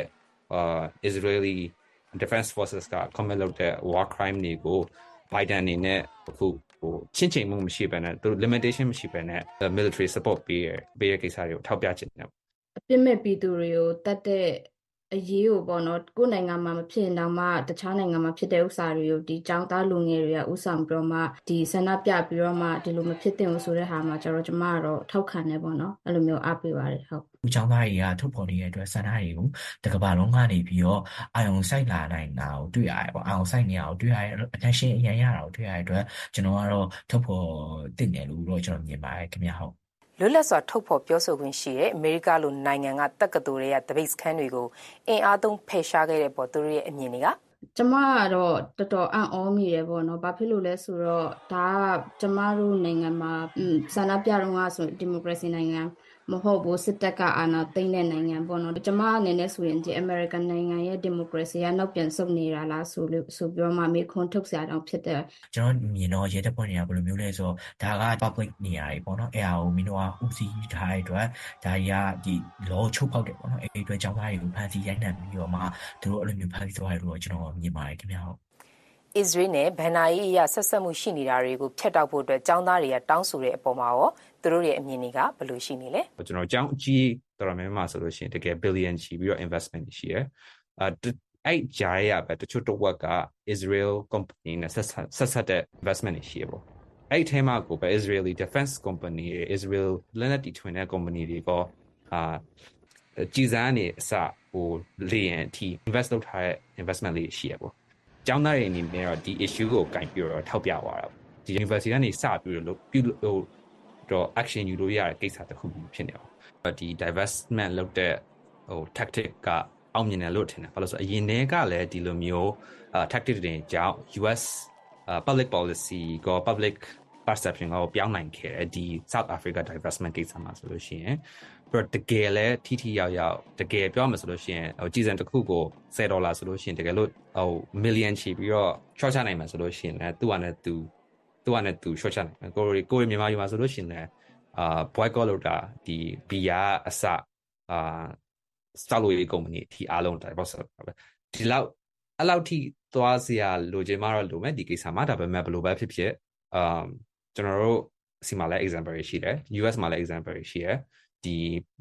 Israeli defense forces က commit လုပ်တဲ့ war crime တွေကို Biden အနေနဲ့အခုဟိုချင်းချင်းမှုမရှိဘဲနဲ့သူ limitation မရှိဘဲနဲ့ military support ပေးရကိစ္စတွေကိုထောက်ပြချင်တယ်အပြစ်မဲ့ပြည်သူတွေကိုတတ်တဲ့အရေးကိုပေါ့နော်ကိုယ်နိုင်ငံမှာမဖြစ်ရင်တောင်မှတခြားနိုင်ငံမှာဖြစ်တဲ့ဥစ္စာတွေကိုဒီចောင်းသားလူငယ်တွေကဥဆောင်ပြီးတော့မှဒီဆန္ဒပြပြီးတော့မှဒီလိုမဖြစ်သင့်ဘူးဆိုတဲ့ဟာမှာကျမကတော့ထောက်ခံနေပေါ့နော်အဲ့လိုမျိုးအားပေးပါတယ်ဟုတ်ဦးចောင်းသားတွေကထုတ်ဖော်နေတဲ့အတွက်ဆန္ဒတွေကိုတကဘာလုံးကနေပြီးတော့အာယုံစိုက်လာနိုင်တာကိုတွေ့ရတယ်ပေါ့အာယုံစိုက်နေတာကိုတွေ့ရတဲ့ attention အရင်ရတာကိုတွေ့ရတဲ့အတွက်ကျွန်တော်ကတော့ထုတ်ဖော်တင်တယ်လို့တော့ကျွန်တော်မြင်ပါတယ်ခင်ဗျာဟုတ်လွတ်လပ်စွာထုတ်ဖော်ပြောဆိုခွင့်ရှိတဲ့အမေရိကလိုနိုင်ငံကတက္ကသိုလ်တွေကတပိတ်စခန်းတွေကိုအင်အားသုံးဖယ်ရှားခဲ့တဲ့ပေါ်သူတို့ရဲ့အမြင်တွေကကျမကတော့တော်တော်အံ့ဩမိတယ်ပေါ့နော်။ဘာဖြစ်လို့လဲဆိုတော့ဒါကကျမတို့နိုင်ငံမှာဆန္ဒပြတော့ကဆိုဒီမိုကရေစီနိုင်ငံမဟုတ်ဘူးစစ်တပ်ကအာဏာသိမ်းတဲ့နိုင်ငံပေါ့နော်။ကျမအနေနဲ့ဆိုရင်ဒီ American နိုင်ငံရဲ့ဒီမိုကရေစီကနောက်ပြန်ဆုတ်နေတာလားဆိုပြီးတော့မှမေးခွန်းထုတ်စရာတောင်ဖြစ်တယ်။ကျွန်တော်မြင်တော့ရဲတပ်ဖွဲ့တွေကဘယ်လိုမျိုးလဲဆိုတော့ဒါက public နေရာတွေပေါ့နော်။အဲ့ဒါကိုမင်းတို့ကဥပဒေထားတဲ့အတွက်ဒါကြီးကဒီ law ချုပ်ဖောက်တယ်ပေါ့နော်။အဲ့ဒီအတွက်ကျောင်းသားတွေကိုဖမ်းဆီးရိုက်နှက်ပြီးတော့မှသူတို့အဲ့လိုမျိုးဖမ်းဆီးသွားတယ်လို့ကျွန်တော်မြင်ပါတယ်ခင်ဗျာဟုတ် Israel နဲ့ဗန်နာရေးအရာဆက်ဆက်မှုရှိနေတာတွေကိုဖျက်တောက်ဖို့အတွက်ကျောင်းသားတွေကတောင်းဆိုတဲ့အပေါ်မှာရောသူတို့ရဲ့အမြင်တွေကဘယ်လိုရှိနေလဲကျွန်တော်ကျောင်းအကြီးတော်တော်များများဆိုလို့ရှိရင်တကယ် billion ရှိပြီးတော့ investment ရှိရဲအဲ့ကြားရပဲတချို့တော့က Israel company နဲ့ဆက်ဆက်တဲ့ investment ရှိရပေါ့အဲ့ထဲမှာကိုပဲ Israeli defense company Israel လက်နက်တီထွင်တဲ့ company တွေကကြီးစားနေအစဟိုလေယာဉ်အထိ invest လုပ်ထားတဲ့ investment လေးရှိရပေါ့ကျောင်းသားတွေအနေနဲ့တော့ဒီ issue ကိုကင်ပြီးတော့ထောက်ပြသွားတာဒီ university ကနေစပြီးတော့ action ယူလို့ရတဲ့ကိစ္စတစ်ခုဖြစ်နေအောင်ဒီ divestment လုပ်တဲ့ဟို tactic ကအောင်မြင်တယ်လို့ထင်တယ်ဘာလို့ဆိုအရင်တည်းကလည်းဒီလိုမျိုးtactic တွေကြောင့် US public policy ကို public perception ကိုပြောင်းနိုင်ခဲ့တယ်ဒီ South Africa divestment ကိစ္စမှာဆိုလို့ရှိရင်ပြီးတော့တကယ်လဲထိရောက်တကယ်ပြောမှဆိုလို့ရှိရင်ဟိုကြီးစံတစ်ခုကို$10ဆိုလို့ရှိရင်တကယ်လို့ဟို million ချီပြီးတော့ short ချနိုင်မှာဆိုလို့ရှိရင်လည်းသူ့အနေနဲ့သူ short ချနိုင်မယ်ကိုရီမြန်မာယူမှာဆိုလို့ရှိရင်လည်းboycott လုပ်တာဒီ BIA အစစလို့ရေးကုမ္ပဏီအထိအားလုံးတိုင်ပေါ့ဆိုတော့ဒီလောက်အဲ့လောက်ထိသွားစရာလိုချင်မှတော့လိုမယ်ဒီကိစ္စမှာဒါပေမဲ့ဘယ်လိုပဲဖြစ်ဖြစ်ကျွန်တော်တို့စီမှာလည်း example ရှိတယ် US မှာလည်း example ရှိတယ်ဒီ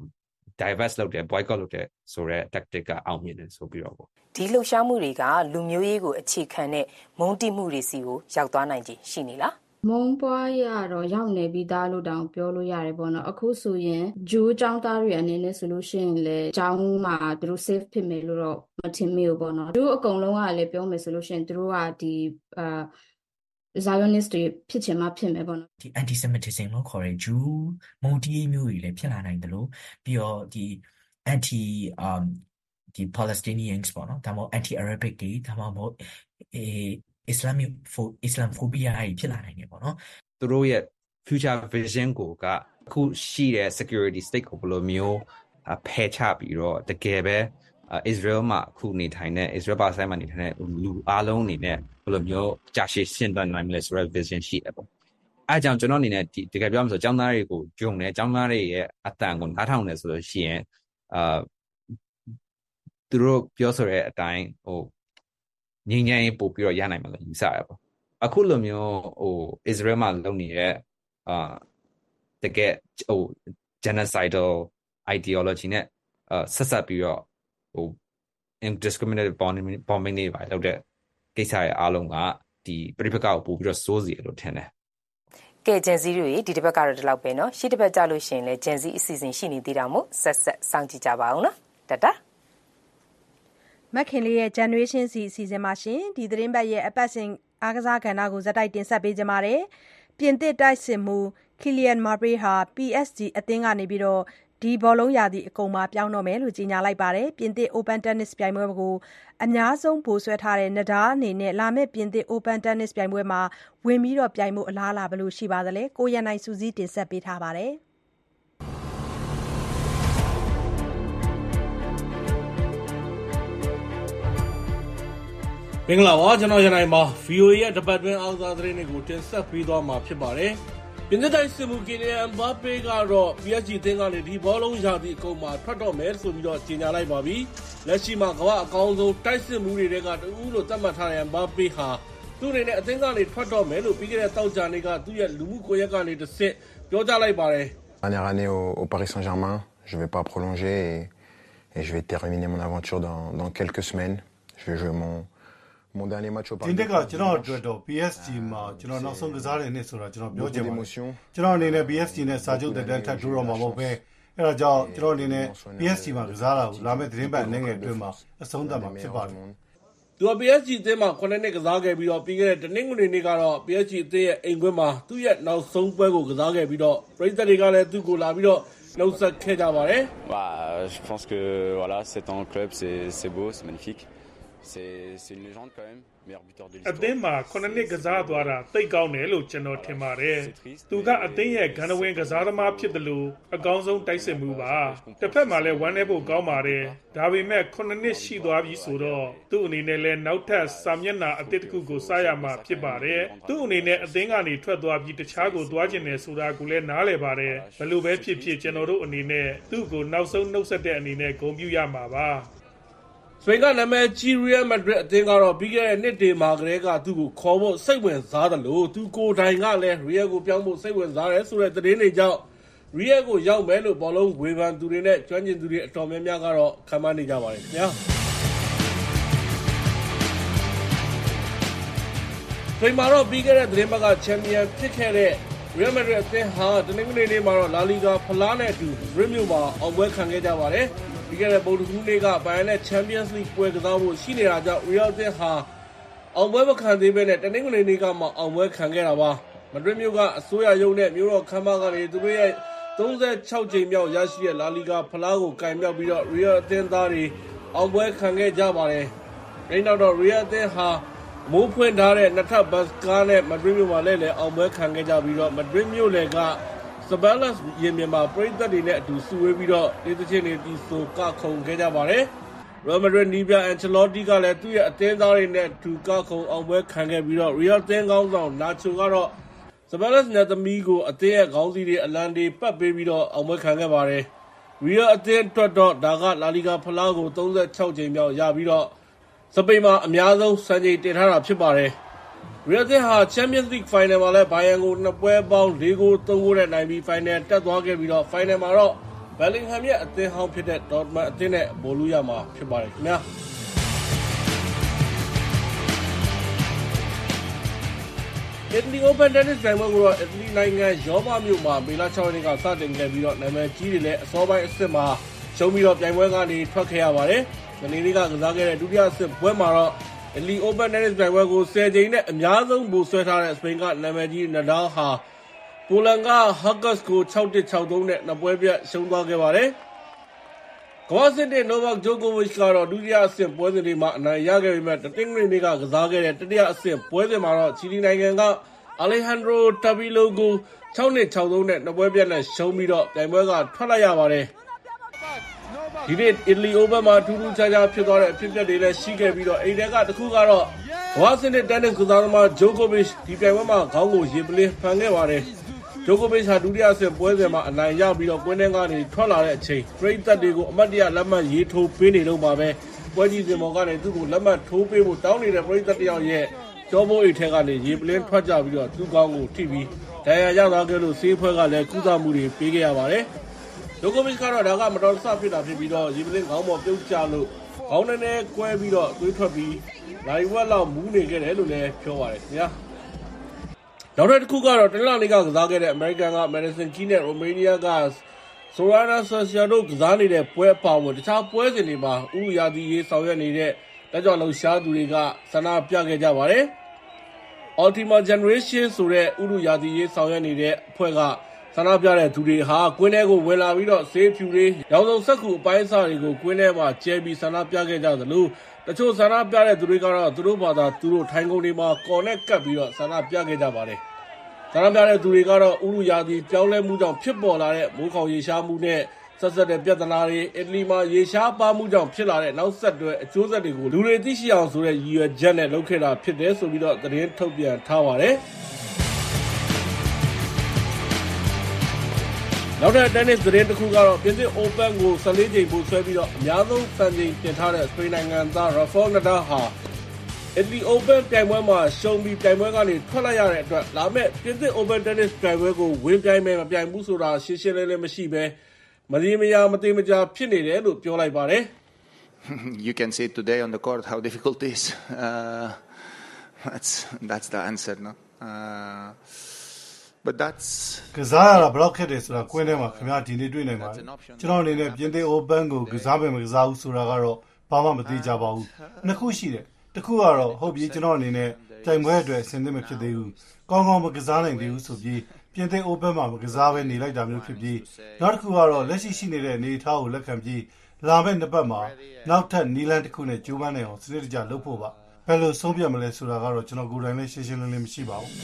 divest လုပ်တဲ့ boycott လုပ်တဲ့ဆိုတဲ့ tactic ကအောင်မြင်တယ်ဆိုပြီးတော့ပေါ့ဒီလှုပ်ရှားမှုတွေကလူမျိုးရေးကိုအခြေခံတဲ့မုန်းတိမှုတွေစီကိုရောက်သွားနိုင်ခြင်းရှိနေလားမုံပွားရတော့ရောက်နေပြီးသားလို့တောင်ပြောလို့ရတယ်ပေါ့နော်အခုဆိုရင်ဂျူးចောင်းသားတွေအနေနဲ့ဆိုလို့ရှိရင်လေចောင်းမှာသူတို့ safe ဖြစ်မယ်လို့တော့မထင်မိဘူးပေါ့နော်သူတို့အကုန်လုံးကလည်းပြောမယ်ဆိုလို့ရှိရင်သူတို့ကဒီZionist တွေဖြစ်ချင်မှဖြစ်မယ်ပေါ့နော်ဒီ anti-Semitism လို့ခေါ်တဲ့ဂျူးမုန်းတီးမျိုးတွေလည်းဖြစ်လာနိုင်တယ်လို့ပြီးတော့ဒီ ဒီ Palestinians ပေါ့နော်ဒါမှမဟုတ် anti-Arabic တွေဒါမှမဟုတ်Islamophobia ဖြစ်လာနိုင်တယ်ပေါ့နော်သူတို့ရဲ့ future vision ကိုကအခုရှိတဲ့ security state ကိုဘယ်လိုမျိုးဖယ်ချပြီးတော့တကယ်ပဲIsrael မှာအခုနေထိုင်တဲ့ Israel ပါဆိုင်မှာနေထိုင်တဲ့လူအားလုံးအနေနဲ့ဘယ်လိုမျိုးကြာရှည်ရှင်းသန်နိုင်မလဲဆိုတဲ့ vision ရှိတယ်ပေါ့အားကြောင့်ကျွန်တော်အနေနဲ့တကယ်ပြောမှဆိုကျောင်းသားတွေကိုဂျုံနဲ့ကျောင်းသားတွေရဲ့အတန်ကိုနားထောင်နေဆိုလို့ရှိရင်သူတို့ပြောဆိုတဲ့အတိုင်းငြိမ်းချမ်းရေးပို့ပြီးတော့ရနိုင်မှာလို့ယူဆရပါအခုလိုမျိုးIsrael မှာလုပ်နေတဲ့တကယ်genocidal ideology နဲ့ဆက်ဆက်ပြီးတော့indiscriminate bombing တွေပါလုပ်တဲ့ကိစ္စရဲ့အားလုံးကဒီပြိပက္ခကိုပို့ပြီးတော့စိုးစီရလို့ထင်တယ်ကဲဂျန်စီတွေဒီတစ်ပတ်ကတော့ဒီလောက်ပဲเนาะရှေ့တစ်ပတ်ကြာလို့ရှိရင်လည်းဂျန်စီအစီအစဉ်ရှိနေသေးတာမို့ဆက်စောင့်ကြည့်ကြပါအောင်နော်တတမခင်လေးရဲ့ Generation C အစီအစဉ်မှာရှင်ဒီသတင်းပတ်ရဲ့အပတ်စဉ်အားကစားကဏ္ဍကိုဇက်တိုက်တင်ဆက်ပေးကြပါမယ်ပြင်သစ်တိုက်စစ်မှု Kylian Mbappé ဟာ PSG အသင်းကနေပြီးတော့ဒီဘောလုံးရာသီအကုန်မှာပြောင်းတော့မယ်လို့ကြေညာလိုက်ပါတယ်ပြင်သစ် Open Tennis ပြိုင်ပွဲကိုအများဆုံးဗိုလ်ဆွဲထားတဲ့Nadalအနေနဲ့လာမယ့်ပြင်သစ် Open Tennis ပြိုင်ပွဲမှာဝင်ပြီးတော့ပြိုင်မှုအလားအလာဘယ်လိုရှိပါသလဲကိုရန်နိုင်စူးစီးတင်ဆက်ပေးထားပါတယ်မင်္ဂလာပါကျွန်တော်ရနိုင်ပါ VOA ရဲ့တပတ်တွင်းအားကစားသတင်းတွေကိုတင်ဆက်ပေးသွားမှာဖြစ်ပါတယ်ပြင်သစ်တိုက်စစ်မှု Kylian Mbappé ကတော့ PSG အသင်းကနေဒီဘောလုံးရာသီအကုန်မှာထွက်တော့မယ်ဆိုပြီးတော့ကြေညာလိုက်ပါပြီလက်ရှိမှာကမ္ဘာအကောင်းဆုံးတိုက်စစ်မှုတွေကတူးလို့သတ်မှတ်ထားတဲ့ Mbappé ဟာသူ့အနေနဲ့အသင်းကနေထွက်တော့မယ်လို့ပြီးခဲ့တဲ့တောက်ကြနေ့ကသူ့ရဲ့လူမှုကွန်ရက်ကနေတစ်ဆင့်ပြောကြားလိုက်ပါတယ် Dernière année au Paris Saint-Germain, je vais pas prolonger et je vais terminer mon aventure dans quelques semaines. Je vais jouer mon dernier match au Paris. ဒီတက်ကကျွန်တော်အတွက်တော့ PSG မှာကျွန်တော်နောက်ဆုံးကစားတဲ့နေ့ဆိုတာကျွန်တော်ပြောချင်ပါတယ်ကျွန်တော်အနေနဲ့ PSG နဲ့စာချုပ်တက်ထပ်ထိုးတော့မှာမဟုတ်ပဲအဲ့ဒါကြောင့်ကျွန်တော်အနေနဲ့ PSG မှာကစားတာကိုလာမယ့်သတင်းပတ်အနေငယ်အတွင်းမှာအဆုံးသတ်မှာဖြစ်ပါတယ်သူက PSG အသင်းမှာ9နှစ်ကစားခဲ့ပြီးတော့ပြီးခဲ့တဲ့တနင်္ဂနွေနေ့ကတော့ PSG အသင်းရဲ့အိမ်ကွင်းမှာသူ့ရဲ့နောက်ဆုံးပွဲကိုကစားခဲ့ပြီးတော့ပရိသတ်တွေကလည်းသူ့ကိုလာပြီးတော့နှုတ်ဆက်ခဲ့ကြပါတယ် je pense que voilà 7 ans au club c'est beau c'est magnifique c'est une légende quand même meilleur buteur de l'histoire အသင်းမှာ9နှစ်ကစားသွားတာသိကောင်းတယ်လို့ကျွန်တော်ထင်ပါတယ်သူကအသင်းရဲ့ဂန္ဓဝင်ကစားသမားဖြစ်တယ်လို့အကောင်းဆုံးတိုက်စစ်မှုပါတစ်ဖက်မှာလည်းဝမ်းနည်းဖို့ကောင်းပါတယ်ဒါပေမဲ့9နှစ်ရှိသွားပြီဆိုတော့သူ့အနေနဲ့လည်းနောက်ထပ်စာမျက်နှာအသစ်တစ်ခုကိုစရမှာဖြစ်ပါတယ်သူ့အနေနဲ့အသင်းကနေထွက်သွားပြီးတခြားကိုသွားခြင်းနဲ့ဆိုတာကိုလည်းနားလည်ပါတယ်ဘယ်လိုပဲဖြစ်ဖြစ်ကျွန်တော်တို့အနေနဲ့သူ့ကိုနောက်ဆုံးနှုတ်ဆက်တဲ့အနေနဲ့ဂုဏ်ပြုရမှာပါစပိန်ကနာမည်ကြီး Real Madrid အသင်းကတော့ပြီးခဲ့တဲ့နှစ်တွေမှာကလေးကသူ့ကိုခေါ်ဖို့စိတ်ဝင်စားတယ်လို့သူကိုယ်တိုင်ကလည်း Real ကိုပြောင်းဖို့စိတ်ဝင်စားတယ်ဆိုတဲ့သတင်းတွေကြောင့် Real ကိုရောက်မယ်လို့ဘောလုံးဝေဖန်သူတွေနဲ့ကျွမ်းကျင်သူတွေအတော်များများကတော့ခန့်မှန်းနေကြပါတယ်ခင်ဗျာစပိန်မှာတော့ပြီးခဲ့တဲ့သတင်းပတ်ကချန်ပီယံဖြစ်ခဲ့တဲ့ Real Madrid အသင်းဟာတနင်္ဂနွေနေ့မှာတော့ La Liga ဖလားနဲ့အတူ Madrid မြို့မှာအောင်ပွဲခံခဲ့ကြပါတယ်ပြီးခဲ့တဲ့ဗုဒ္ဓဟူးနေ့ကဘိုင်ယန်နဲ့ Champions League ပွဲကစားဖို့ရှိနေတာကြောင့် Real အသင်းဟာအောင်ပွဲမခံသေးဘဲနဲ့တနင်္ဂနွေနေ့ကမှအောင်ပွဲခံခဲ့တာပါမဒရစ်မြို့ကအစိုးရရုံးနဲ့မြို့တော်ခမ်းမကနေသူတို့ရဲ့36ကြိမ်မြောက်ရရှိတဲ့ La Liga ဖလားကိုကင်မြောက်ပြီးတော့ Real အသင်းသားတွေအောင်ပွဲခံခဲ့ကြပါတယ်။အဲဒီနောက်တော့ Real အသင်းဟာမိုးဖွင့်ထားတဲ့နှစ်ထပ်ဘတ်စကားနဲ့မဒရစ်မြို့မှာလည်းအောင်ပွဲခံခဲ့ကြပြီးတော့မဒရစ်မြို့လည်းကSabalas ရင်မြင်မှာပရိသတ်တွေနဲ့အတူစုဝေးပြီးတော့ဒေသချင်းတွေတီဆိုကခုံခဲ့ကြပါတယ်။ Real Madrid နီးပြ Ancelotti ကလည်းသူ့ရဲ့အသင်းသားတွေနဲ့အတူကခုံအောင်ပွဲခံခဲ့ပြီးတော့ Real အသင်းကောင်းဆောင် Nacho ကတော့ Sabalas နဲ့သမီးကိုအသင်းရဲ့ခေါင်းစည်းတွေအလံတွေပတ်ပေးပြီးတော့အောင်ပွဲခံခဲ့ပါတယ်။ Real အသင်းအတွက်တော့ဒါက La Liga ဖလားကို36ကြိမ်မြောက်ရပြီးတော့စပိန်မှာအများဆုံးစံချိန်တင်ထားတာဖြစ်ပါတယ်။ Real အသင်းဟာ Champions League Final မှာလည်းဘိုင်ယန်ကို2ပွဲပေါင်း4ဂိုး3ဂိုးနဲ့နိုင်ပြီး Final တက်သွားခဲ့ပြီးတော့ Final မှာတော့ Bellingham ရဲ့အသင်းဟောင်းဖြစ်တဲ့ Dortmund အသင်းနဲ့ဘောလုံးရမှာဖြစ်ပါတယ်ခင်ဗျာItaly Open Tennis ပြိုင်ပွဲကိုတော့ Italy နိုင်ငံရောမမြို့မှာမေလ6ရက်နေ့ကစတင်ခဲ့ပြီးတော့နာမည်ကြီးတွေလည်းအစောပိုင်းအဆင့်မှာရှုံးပြီးတော့ပြိုင်ပွဲကနေထွက်ခဲ့ရပါတယ်။ဒီနေ့ကစားခဲ့တဲ့ဒုတိယအဆင့်ပွဲမှာတော့Italy Open Tennis ပြိုင်ပွဲကို10ကြိမ်နဲ့အများဆုံးဗိုလ်ဆွဲထားတဲ့စပိန်ကနာမည်ကြီး Nadal ဟာပိုလန်က Hurkacz ကို 6-1 6-3 နဲ့နှစ်ပွဲပြတ်ရှုံးသွားခဲ့ပါတယ်။ကမ္ဘာ့စစ်တဲ့ Novak Djokovic ကတော့ဒုတိယအဆင့်ပွဲစဉ်တွေမှာအနိုင်ရခဲ့ပေမဲ့တနင်္ဂနွေနေ့ကကစားခဲ့တဲ့တတိယအဆင့်ပွဲစဉ်မှာတော့ချီလီနိုင်ငံက Alejandro Tabilo ကို 6-2 6-3 နဲ့နှစ်ပွဲပြတ်နဲ့ရှုံးပြီးတော့ပြိုင်ပွဲကထွက်လိုက်ရပါတယ်။ဒီနေ့ Italy Open မှာထူးထူးခြားခြားဖြစ်သွားတဲ့အဖြစ်အပျက်တွေလည်းရှိခဲ့ပြီးတော့အိမ်ထဲကတစ်ခုကတော့ကဝါစင်တဲ့တန်နစ်ကစားသမားဂျိုကိုဗစ်ဒီပြိုင်ပွဲမှာခေါင်းကိုရေပလင်းဖန်ခဲ့ပါတယ်ဂျိုကိုဗစ်ဟာဒုတိယဆင့်ပွဲစဉ်မှာအနိုင်ရပြီးတော့ကွင်းထဲကနေထွက်လာတဲ့အချိန်ပရိသတ်တွေကိုအမတ်တရလက်မှတ်ရေးထိုးပေးနေတော့ပါပဲပွဲကြီးစင်ပေါ်ကနေသူ့ကိုလက်မှတ်ထိုးပေးဖို့တောင်းနေတဲ့ပရိသတ်တယောက်ရဲ့ကျောပိုးအိတ်ထဲကနေရေပလင်းထွက်ကြပြီးတော့သူ့ကောင်းကိုထိပြီးဒဏ်ရာရသွားခဲ့လို့ဆေးဖွဲ့ကလည်းကုသမှုတွေပေးခဲ့ရပါတယ်ဂျိုကိုဗစ်ကတော့ဒါကမတော်တဆဖြစ်တာဖြစ်ပြီးတော့ရေပလင်းခေါင်းပေါ်ပြုတ်ကျလို့ခေါင်းနဲ့ကွဲပြီးတော့သွေးထွက်ပြီးနိုင်ဝက်လောက်မူးနေခဲ့တယ်လို့လည်းပြောပါတယ်ခင်ဗျာနောက်တစ်ခုကတော့တနင်္လာနေ့ကစားခဲ့တဲ့ American က Madison Keys နဲ့ Romania က Sorana Sasha တို့ကစားနေတဲ့ပွဲအပါအဝင်တခြားပွဲစဉ်တွေမှာဥရာသီရေးဆောင်ရွက်နေတဲ့တက်ကြွလှုပ်ရှားသူတွေကဆန္ဒပြခဲ့ကြပါတယ် Ultima Generation ဆိုတဲ့ဥရာသီရေးဆောင်ရွက်နေတဲ့အဖွဲ့ကဆန္ဒပြတဲ့သူတွေဟာကွင်းထဲကိုဝင်လာပြီးတော့ဆေးဖြူတွေရောင်စုံစက်ကူအပိုင်းအစတွေကိုကွင်းထဲမှာကျဲပြီးဆန္ဒပြခဲ့ကြသလိုတချို့ဆန္ဒပြတဲ့သူတွေကတော့သူတို့ဘာသာသူတို့ထိုင်ကုန်တွေမှာကော်နဲ့ကပ်ပြီးတော့ဆန္ဒပြခဲ့ကြပါတယ်ဆန္ဒပြတဲ့သူတွေကတော့ဥရာသီပြောင်းလဲမှုကြောင့်ဖြစ်ပေါ်လာတဲ့မိုးခေါင်ရေရှားမှုနဲ့ဆက်ဆက်တဲ့ပြဿနာတွေအီတလီမှာရေရှားပါမှုကြောင့်ဖြစ်လာတဲ့နောက်ဆက်တွဲအကျိုးဆက်တွေကိုလူတွေသိရှိအောင်ဆိုတဲ့ရည်ရွယ်ချက်နဲ့လုပ်ခဲ့တာဖြစ်တယ်ဆိုပြီးတော့သတင်းထုတ်ပြန်ထားပါတယ်နောက်ထပ်တက်နစ်သတင်းတစ်ခုကတော့ပြင်သစ် Open ကို14ချိန်ပို့ဆွဲပြီးတော့အများဆုံးဖန်ချိန်တင်ထားတဲ့စပိန်နိုင်ငံသား Rafael Nadal ဟာ Italy Open ပြိုင်ပွဲမှာရှုံးပြီးပြိုင်ပွဲကနေထွက်လိုက်ရတဲ့အတွက်လာမယ့်ပြင်သစ် Open Tennis ပြိုင်ပွဲကိုဝင်ပြိုင်မယ်မပြိုင်ဘူးဆိုတာရှင်းရှင်းလင်းလင်းမရှိဘဲမရေမရာမသေးမကြာဖြစ်နေတယ်လို့ပြောလိုက်ပါတယ် You can see today on the court how difficult it is. That's the answer, no? But that's ကစားရတာဘယ်တော့ခက်တယ်ဆိုတာကွင်းထဲမှာခင်ဗျားဒီနေ့တွေ့နိုင်ပါတယ်ကျွန်တော်အနေနဲ့ပြင်သစ် Open ကိုကစားမယ်မကစားဘူးဆိုတာကတော့ဘာမှမသိကြပါဘူးနှစ်ခုရှိတယ်တစ်ခုကတော့ဟုတ်ပြီကျွန်တော်အနေနဲ့တိုင်ပွဲအတွက်ဆင်သင့်မဖြစ်သေးဘူးကောင်းကောင်းမကစားနိုင်သေးဘူးဆိုပြီးပြင်သစ် Open မှာမကစားဘဲနေလိုက်တာမျိုးဖြစ်ပြီးနောက်တစ်ခုကတော့လက်ရှိရှိနေတဲ့အနေအထားကိုလက်ခံပြီးလာမယ့်နှစ်ပတ်မှာနောက်ထပ်နီလန်တစ်ခုနဲ့ကြိုးပမ်းနေအောင်စနစ်တကျလုပ်ဖို့ပါဘယ်လိုဆုံးဖြတ်မလဲဆိုတာကတော့ကျွန်တော်ကိုယ်တိုင်လည်းရှင်းရှင်းလင်းလင်းမရှိပါဘူး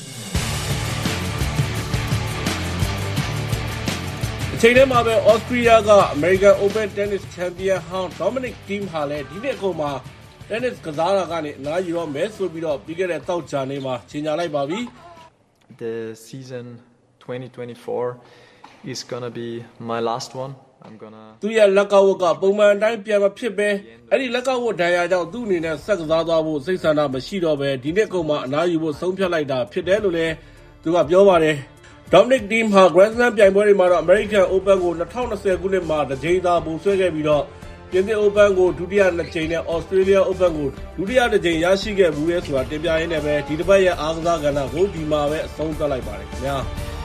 အချိန်ထဲမှာပဲ Austria က American Open Tennis Champion ဟောင်း Dominic Thiem ဟာလည်းဒီနှစ်အကုန်မှာ tennis ကစားတာကနေအနားယူတော့မယ်ဆိုပြီးတော့ပြီးခဲ့တဲ့တောက်ချာနေ့မှာကြေညာလိုက်ပါပြီ The season 2024 is gonna be my last one. I'm gonna သူရဲ့လက်ကဝတ်ကပုံမှန်အတိုင်းပြန်မဖြစ်ပဲအဲ့ဒီလက်ကဝတ်ဒဏ်ရာကြောင့်သူ့အနေနဲ့ဆက်ကစားသွားဖို့စိတ်ဆန္ဒမရှိတော့ပဲဒီနှစ်အကုန်မှာအနားယူဖို့ဆုံးဖြတ်လိုက်တာဖြစ်တယ်လို့လည်းသူကပြောပါတယ်Dominic Thiem ဟာ Grand Slam ပြိုင်ပွဲတွေမှာတော့ American Open ကို2020ခုနှစ်မှာတစ်ကြိမ်သာပိုဆွဲခဲ့ပြီးတော့ပြင်သစ် Open ကိုဒုတိယ2ကြိမ်နဲ့ Australia Open ကိုဒုတိယ1ကြိမ်ရရှိခဲ့ဘူးလေဆိုတာတင်ပြရင်းနဲ့ပဲဒီတစ်ပတ်ရဲ့အားကစားကဏ္ဍကိုဒီမှာပဲအဆုံးသတ်လိုက်ပါတယ်ခင်ဗျာ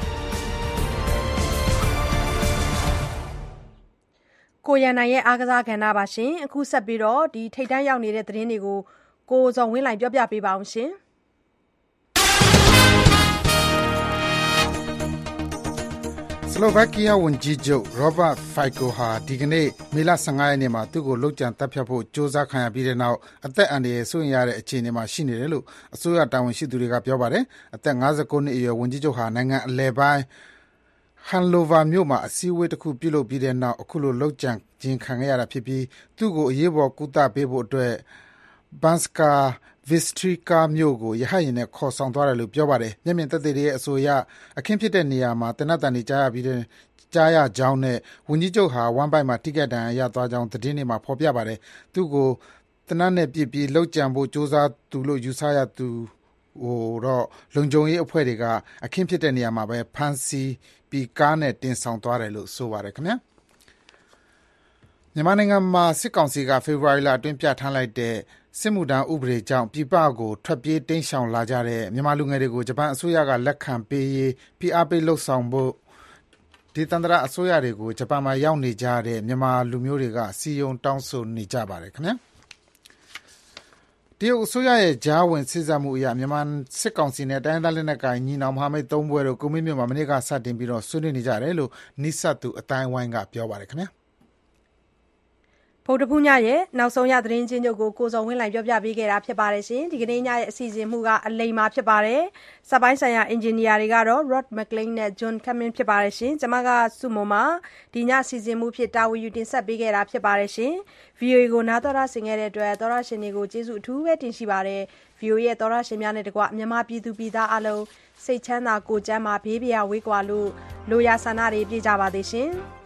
ကိုရန်နိုင်ရဲ့အားကစားကဏ္ဍပါရှင်အခုဆက်ပြီးတော့ဒီထိတ်တန်းရောက်နေတဲ့သတင်းတွေကိုကိုဇော်ဝင်းလိုင်ပြောပြပေးပါအောင်ရှင်စလိုဗက်ကီးယားဝန်ကြီးချုပ်ရောဘတ်ဖိုက်ကိုဟာဒီကနေ့မေလ15ရက်နေ့မှာသူ့ကိုလှုပ်ကြံတပ်ဖြတ်ဖို့ကြိုးစားခံရပြီးတဲ့နောက်အသက်အန္တရာယ်ဆိုရင်ရတဲ့အခြေအနေမှာရှိနေတယ်လို့အစိုးရတာဝန်ရှိသူတွေကပြောပါတယ်အသက်59နှစ်အရွယ်ဝန်ကြီးချုပ်ဟာနိုင်ငံအလဲပိုင်းဟန်လိုဗာမြို့မှာအစည်းအဝေးတစ်ခုပြုလုပ်ပြီးတဲ့နောက်အခုလိုလှုပ်ကြံခြင်းခံရတာဖြစ်ပြီးသူ့ကိုအရေးပေါ်ကုသပေးဖို့အတွက်ဘန်စကာဗစ်ထရီကာမြို့ကိုရဟတ်ယာဉ်နဲ့ခေါ်ဆောင်သွားတယ်လို့ပြောပါတယ်မျက်မြင်သက်သေတွေရဲ့အဆိုအရအခင်းဖြစ်တဲ့နေရာမှာတနတ်တန်တွေကြားရကြောင်းနဲ့ဝန်ကြီးချုပ်ဟာဝမ်ပိုက်မှာတိကက်တန်ရသွားကြောင်းသတင်းတွေမှာဖော်ပြပါတယ်သူ့ကိုတနတ်နဲ့ပြစ်ပြီးလှုပ်ကြံဖို့ကြိုးစားသူလို့ယူဆရသူဟိုတော့လုံခြုံရေးအဖွဲ့တွေကအခင်းဖြစ်တဲ့နေရာမှာပဲဖမ်းဆီးပြီးကားနဲ့တင်ဆောင်သွားတယ်လို့ဆိုပါတယ်ခင်ဗျာမြန်မာနိုင်ငံမှာစစ်ကောင်စီကဖေဖော်ဝါရီလအတွင်းပြဋ္ဌာန်းလိုက်တဲ့စစ်မှုထမ်းဥပဒေကြောင့်ပြည်ပကိုထွက်ပြေးတိမ်းရှောင်လာကြတဲ့မြန်မာလူငယ်တွေကိုဂျပန်အစိုးရကလက်ခံပေးရေးဖိအားပေးလှုံ့ဆော်ဖို့ဒေသန္တရအစိုးရတွေကိုဂျပန်မှာရောက်နေကြတဲ့မြန်မာလူမျိုးတွေကစီယုံတောင်းဆိုနေကြပါတယ်ခင်ဗျာတရုတ်အစိုးရရဲ့ကြားဝင်စေ့စပ်မှုအရမြန်မာစစ်ကောင်စီနဲ့တိုင်းဒေသလက်နက်ကိုင်ညီနောင်မဟာမိတ်၃ဘွဲတို့ကိုမိမြို့မှာမနေ့ကစတင်ပြီးတော့ဆွေးနွေးနေကြတယ်လို့နိစတ်သူအတိုင်းဝိုင်းကပြောပါတယ်ခင်ဗျာဗုဒ္ဓဖူးညရဲ့နောက်ဆုံးရသတင်းချင်းချုပ်ကိုကိုဇော်ဝင်းလှိုင်ပြောပြပေးခဲ့တာဖြစ်ပါတယ်ရှင်ဒီကနေ့ညရဲ့အစီအစဉ်မှုကအလိမ္မာဖြစ်ပါတယ်စက်ပိုင်းဆိုင်ရာအင်ဂျင်နီယာတွေကတော့ Rod McLean နဲ့ John Cummins ဖြစ်ပါတယ်ရှင်ကျွန်မကစုမုံမှာဒီညအစီအစဉ်မှုဖြစ်တာဝန်ယူတင်ဆက်ပေးခဲ့တာဖြစ်ပါတယ်ရှင် VOA ကိုနားတော်ရဆင်ခဲ့တဲ့အတွက်သောရရှင်တွေကိုကျေးဇူးအထူးပဲတင်ရှိပါတယ် VOA ရဲ့သောရရှင်များနဲ့တကွမြန်မာပြည်သူပြည်သားအလုံးစိတ်ချမ်းသာကိုယ်ကျန်းမာဘေးပြာဝေးကွာလို့လိုရာဆန္ဒတွေပြည့်ကြပါသေးရှင်